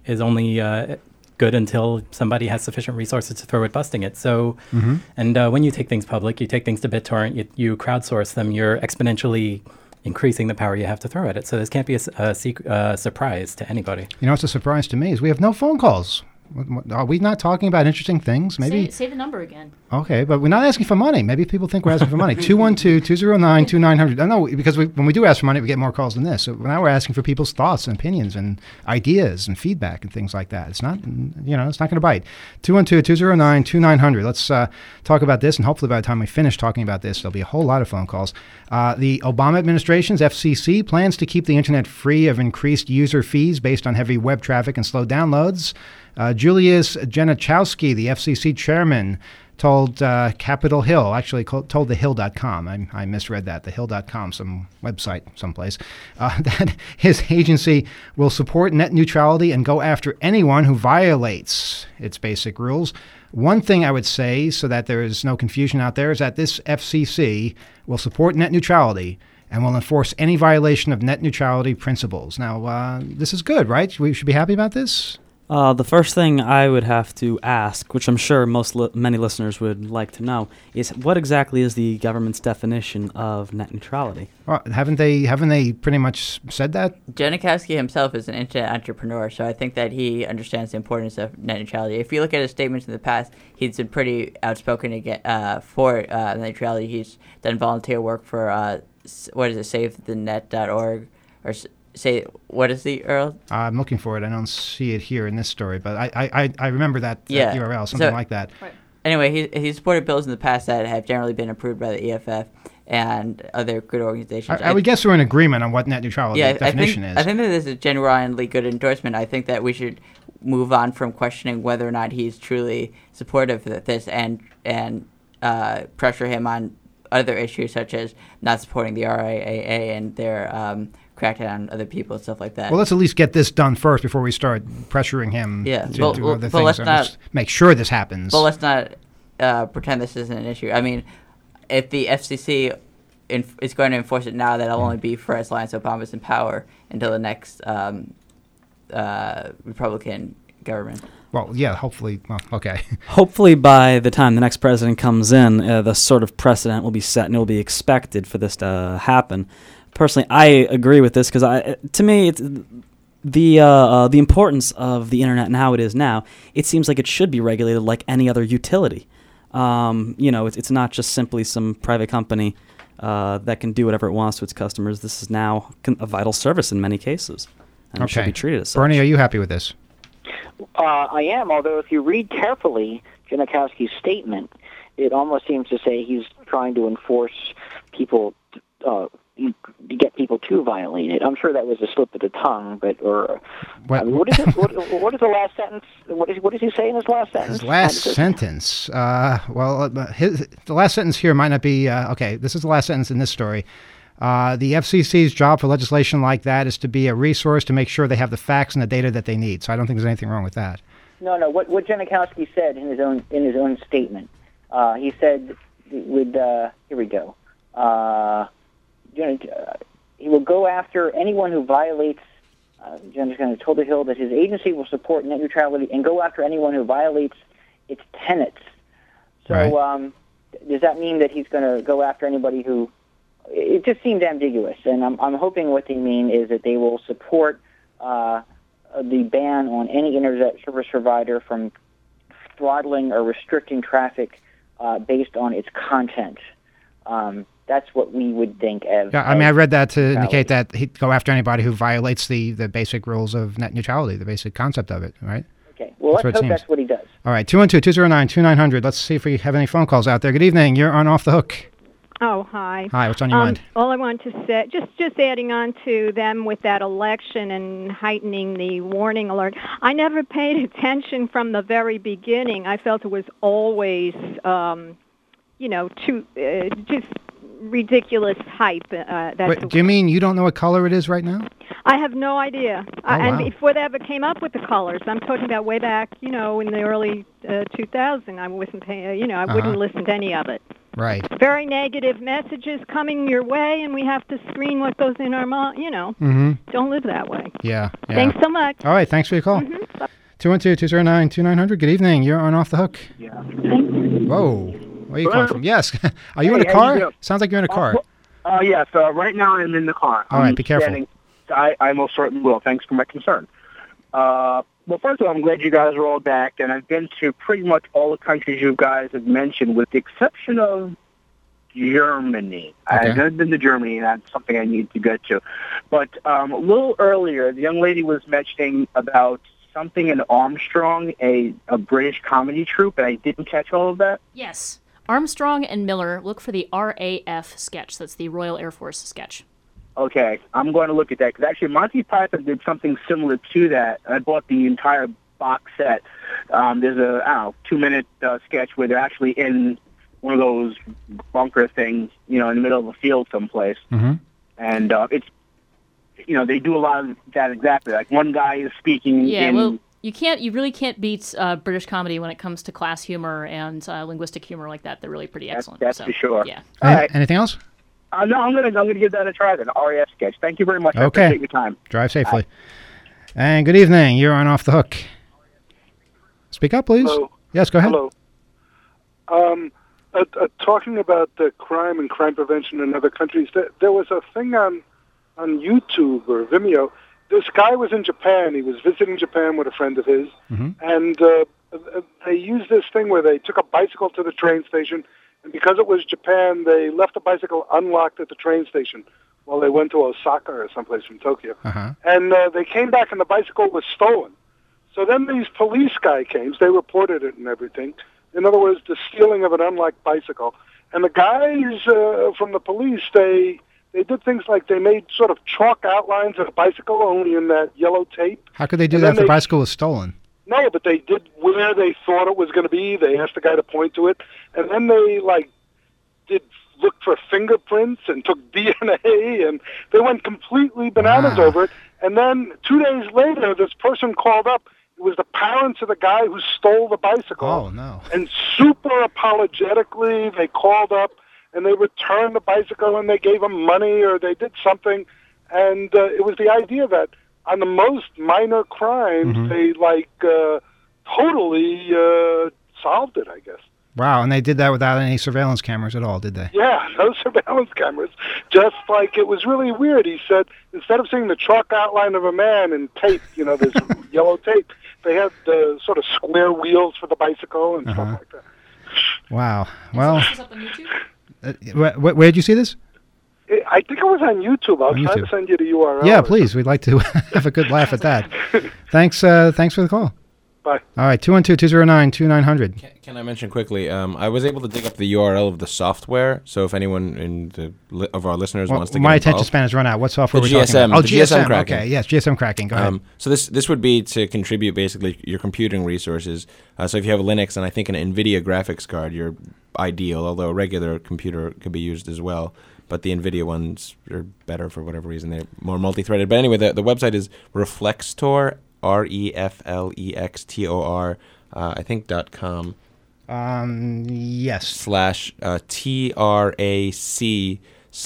only good until somebody has sufficient resources to throw at busting it. So, and when you take things public, you take things to BitTorrent, you crowdsource them, you're exponentially increasing the power you have to throw at it. So this can't be a surprise to anybody. What's a surprise to me is we have no phone calls. Are we not talking about interesting things? Maybe say the number again. Okay, but we're not asking for money. Maybe people think we're asking for money. 212-209-2900. I know, because when we do ask for money, we get more calls than this. So now we're asking for people's thoughts and opinions and ideas and feedback and things like that. It's not, it's not going to bite. 212-209-2900. Let's talk about this, and hopefully by the time we finish talking about this, there'll be a whole lot of phone calls. The Obama administration's FCC plans to keep the internet free of increased user fees based on heavy web traffic and slow downloads. Julius Janichowski, the FCC chairman, told Capitol Hill, actually told thehill.com, I misread that, thehill.com, some website someplace, that his agency will support net neutrality and go after anyone who violates its basic rules. One thing I would say, so that there is no confusion out there, is that this FCC will support net neutrality and will enforce any violation of net neutrality principles. Now, this is good, right? We should be happy about this? The first thing I would have to ask, which I'm sure many listeners would like to know, is what exactly is the government's definition of net neutrality? Well, haven't they pretty much said that? Janikowski himself is an internet entrepreneur, so I think that he understands the importance of net neutrality. If you look at his statements in the past, he's been pretty outspoken for net neutrality. He's done volunteer work for SaveTheNet.org or say, what is the URL? I'm looking for it. I don't see it here in this story, but I remember that URL, something like that. Right. Anyway, he supported bills in the past that have generally been approved by the EFF and other good organizations. I would guess we're in agreement on what net neutrality definition is. I think that this is a genuinely good endorsement. I think that we should move on from questioning whether or not he's truly supportive of this and pressure him on other issues such as not supporting the RIAA and their crackdown on other people and stuff like that. Well, let's at least get this done first before we start pressuring him to do other things. Let's make sure this happens. But let's not pretend this isn't an issue. I mean, if the FCC is going to enforce it now, that'll only be for as long as Obama's in power until the next Republican government. Well, yeah, hopefully. Well, okay. Hopefully by the time the next president comes in, the sort of precedent will be set and it will be expected for this to happen. Personally, I agree with this because to me, the importance of the internet and how it is now, it seems like it should be regulated like any other utility. It's not just simply some private company that can do whatever it wants to its customers. This is now a vital service in many cases, and it should be treated as such. Bernie, are you happy with this? I am, although if you read carefully Janikowski's statement, it almost seems to say he's trying to enforce people to get people to violate it. I'm sure that was a slip of the tongue, but what is it? What is the last sentence? What does he say in his last sentence? His last sentence. The last sentence here might not be okay. This is the last sentence in this story. The FCC's job for legislation like that is to be a resource to make sure they have the facts and the data that they need. So I don't think there's anything wrong with that. No. What Janikowski said in his own statement, he said, here we go. He will go after anyone who violates. John told the Hill that his agency will support net neutrality and go after anyone who violates its tenets. So, right. Does that mean that he's going to go after anybody who? It just seemed ambiguous, and I'm hoping what they mean is that they will support the ban on any internet service provider from throttling or restricting traffic based on its content. That's what we would think of. Yeah, I mean, I read that to indicate that he'd go after anybody who violates the basic rules of net neutrality, the basic concept of it, right? Okay. Well, let's hope that's what he does. All right, 212-209-2900. Let's see if we have any phone calls out there. Good evening. You're on Off the Hook. Oh, hi. Hi, what's on your mind? All I want to say, just adding on to them with that election and heightening the warning alert, I never paid attention from the very beginning. I felt it was always, just ridiculous hype. Wait, do you mean you don't know what color it is right now? I have no idea. And before they ever came up with the colors, I'm talking about way back, in the early 2000. I wasn't paying, I wouldn't listen to any of it. Right. Very negative messages coming your way, and we have to screen what goes in our mind. Mm-hmm. Don't live that way. Yeah. Thanks so much. All right, thanks for your call. 212-209-2900. Good evening. You're on Off the Hook. Yeah. Whoa. Where are you calling from? Yes. Are you in a car? Sounds like you're in a car. Yes. Right now I'm in the car. All right, be careful. I most certainly will. Thanks for my concern. Well, first of all, I'm glad you guys are all back, and I've been to pretty much all the countries you guys have mentioned, with the exception of Germany. Okay. I've never been to Germany, and that's something I need to get to. But a little earlier, the young lady was mentioning about something in Armstrong, a British comedy troupe, and I didn't catch all of that. Yes. Armstrong and Miller, look for the RAF sketch. That's the Royal Air Force sketch. Okay, I'm going to look at that, because actually Monty Python did something similar to that. I bought the entire box set. There's a 2-minute sketch where they're actually in one of those bunker things, in the middle of a field someplace. Mm-hmm. And it's, they do a lot of that exactly. Like one guy is speaking in... You really can't beat British comedy when it comes to class humor and linguistic humor like that. They're really pretty excellent. That's for sure. Yeah. All right. Anything else? No, I'm gonna give that a try then. RAF sketch. Thank you very much. Okay. I appreciate your time. Drive safely. And good evening. You're on Off the Hook. Speak up, please. Hello. Yes, go ahead. Hello. Talking about crime and crime prevention in other countries, there was a thing on YouTube or Vimeo. This guy was in Japan. He was visiting Japan with a friend of his, and they used this thing where they took a bicycle to the train station, and because it was Japan, they left the bicycle unlocked at the train station while they went to Osaka or someplace from Tokyo. And they came back and the bicycle was stolen. So then these police guy came. They reported it and everything. In other words, the stealing of an unlocked bicycle. And the guys from the police, they did things like they made sort of chalk outlines of a bicycle only in that yellow tape. How could they do that if the bicycle was stolen? No, but they did where they thought it was going to be. They asked the guy to point to it. And then they, looked for fingerprints and took DNA, and they went completely bananas over it. And then 2 days later, this person called up. It was the parents of the guy who stole the bicycle. Oh, no. And super apologetically, they called up, and they returned the bicycle, and they gave him money, or they did something. And it was the idea that on the most minor crimes, they, totally solved it, I guess. Wow, and they did that without any surveillance cameras at all, did they? Yeah, no surveillance cameras. Just like it was really weird. He said instead of seeing the chalk outline of a man in tape, there's yellow tape, they had the sort of square wheels for the bicycle and stuff like that. Wow. Well, Is this up on YouTube? where did you see this? I think it was on YouTube. I'll On try YouTube. to send you the URL. Yeah, please. We'd like to have a good laugh at that. Thanks for the call. Bye. All right, 212-209-2900. Can I mention quickly? I was able to dig up the URL of the software. So if anyone of our listeners wants to get my involved, attention span has run out. What software the are we talking about? the GSM cracking. Okay, yes, GSM cracking. Go ahead. So this would be to contribute basically your computing resources. So if you have a Linux and I think an NVIDIA graphics card, you're ideal. Although a regular computer could be used as well. But the NVIDIA ones are better for whatever reason. They're more multi-threaded. But anyway, the website is Reflextor, REFLEXTOR, I think .com. Yes. /TRAC/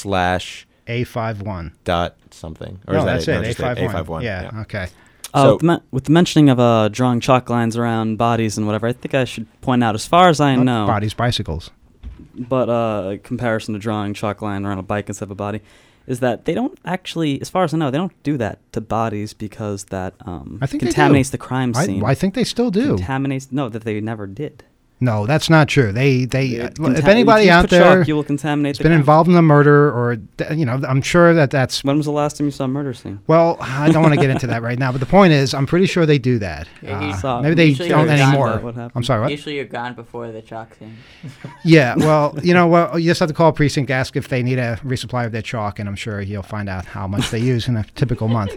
A51. dot something. Or No, is that that's it? it. No, just A51. Yeah. Okay. So- With the mentioning of drawing chalk lines around bodies and whatever, I think I should point out, as far as I know, Bodies, bicycles. but comparison to drawing chalk line around a bike instead of a body, is that they don't actually, as far as I know, they don't do that to bodies because that I think contaminates they do. the crime scene. I think they still do. That they never did. No, that's not true. If If anybody you out put there chalk, you will contaminate has the been crime. involved in a murder or, I'm sure that's... When was the last time you saw a murder scene? Well, I don't want to get into that right now, but the point is, I'm pretty sure they do that. Maybe they Usually don't you're gone, anymore. but what happened? I'm sorry, what? Usually you're gone before the chalk scene. Yeah, well, you just have to call a precinct, ask if they need a resupply of their chalk, and I'm sure you'll find out how much they use in a typical month.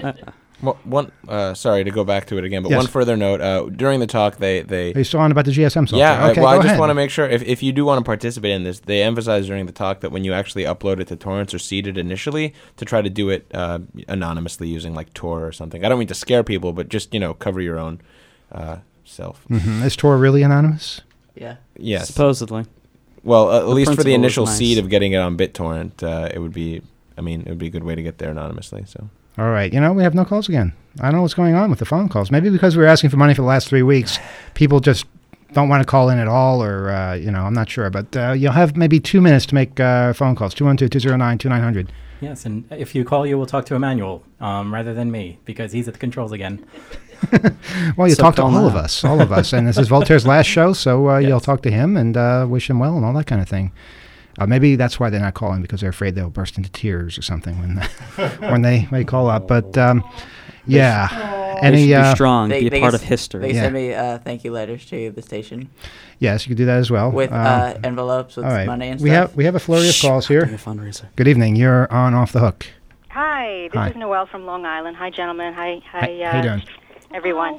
Sorry to go back to it again, but Yes. one further note. During the talk, they Are you still on about the GSM software? Yeah, okay, I go just ahead. want to make sure if you do want to participate in this, they emphasize during the talk that when you actually upload it to torrents or seed it initially, to try to do it anonymously using like Tor or something. I don't mean to scare people, but just cover your own self. Mm-hmm. Is Tor really anonymous? Yeah. Yes. Supposedly. Well, at The least for the principle is initial nice. seed of getting it on BitTorrent, it would be a good way to get there anonymously. So. All right. We have no calls again. I don't know what's going on with the phone calls. Maybe because we were asking for money for the last 3 weeks, people just don't want to call in at all, or, I'm not sure. But you'll have maybe 2 minutes to make phone calls, 212-209-2900. Yes, and if you call, you will talk to Emmanuel rather than me, because he's at the controls again. Well, you So talk to call all of now. us, and this is Voltaire's last show, so you'll talk to him and wish him well and all that kind of thing. Maybe that's why they're not calling, because they're afraid they'll burst into tears or something when they call up. But yeah, They should be strong, be a part of history. They Yeah. send me thank you letters to the station Yes, you could do that as well. with envelopes with all right. money and we stuff. have a flurry of calls here. Doing a fundraiser. Good evening. You're on Off the Hook. Hi, this Hi. is Noelle from Long Island. Hi, gentlemen. Hi, How you doing? everyone.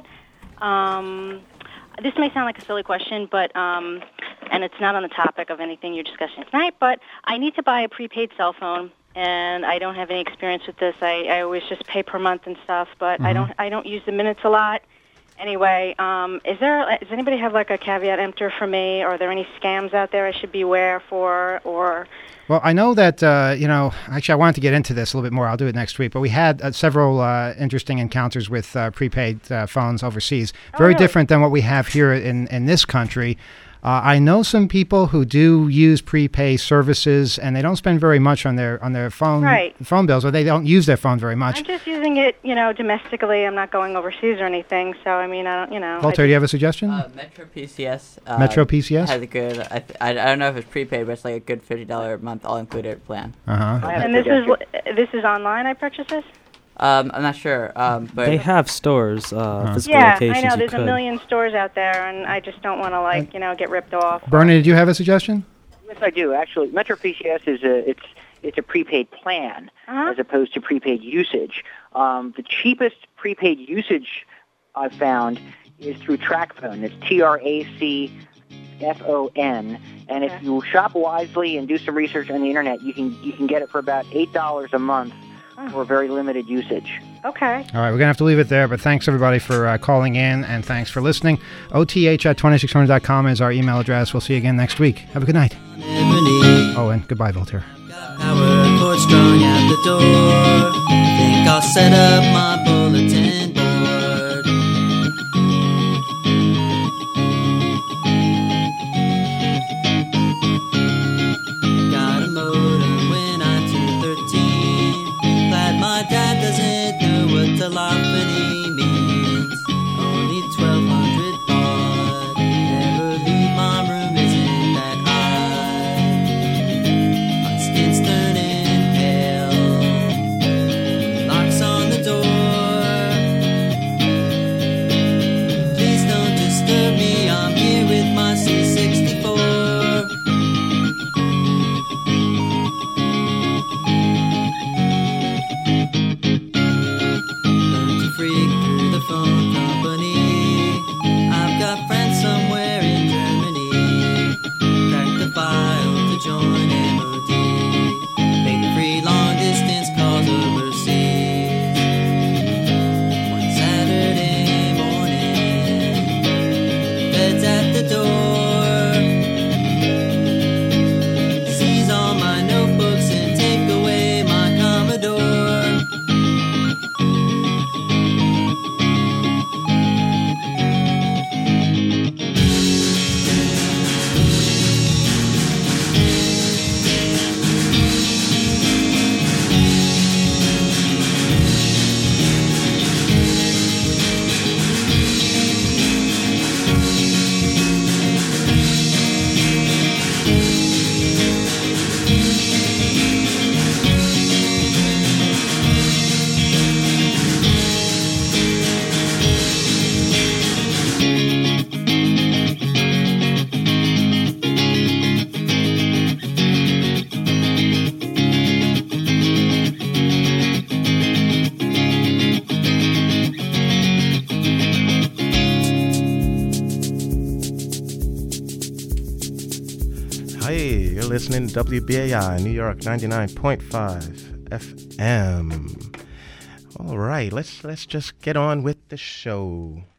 This may sound like a silly question, but and it's not on the topic of anything you're discussing tonight. But I need to buy a prepaid cell phone, and I don't have any experience with this. I always just pay per month and stuff, but I don't use the minutes a lot. Anyway, does anybody have like a caveat emptor for me? Are there any scams out there I should be aware for, or? Well, I know that, actually I wanted to get into this a little bit more. I'll do it next week. But we had several interesting encounters with prepaid phones overseas. Very really? different than what we have here in this country. I know some people who do use prepay services, and they don't spend very much on their phone Right. phone bills, or they don't use their phone very much. I'm just using it, domestically. I'm not going overseas or anything. So, I mean, I don't. Voltaire, do you have a suggestion? Metro PCS. Metro PCS? has a good. I don't know if it's prepaid, but it's like a good $50 a month all-included plan. And this is online. I purchased this. I'm not sure, but They have stores, physical Yeah, locations. I know. you There's could. a million stores out there, and I just don't want to get ripped off. Bernie, did you have a suggestion? Yes, I do. Actually, Metro PCS is it's a prepaid plan as opposed to prepaid usage. The cheapest prepaid usage I've found is through TracFone. It's TRACFON, and if you shop wisely and do some research on the internet, you can get it for about $8 a month for very limited usage. Okay. All right, we're going to have to leave it there, but thanks everybody for calling in, and thanks for listening. OTH@2600.com is our email address. We'll see you again next week. Have a good night. Oh, and goodbye, Voltaire. Power cord strung at the door. Think I'll set up my bulletin board. You're listening to WBAI, New York 99.5 FM. All right, let's just get on with the show.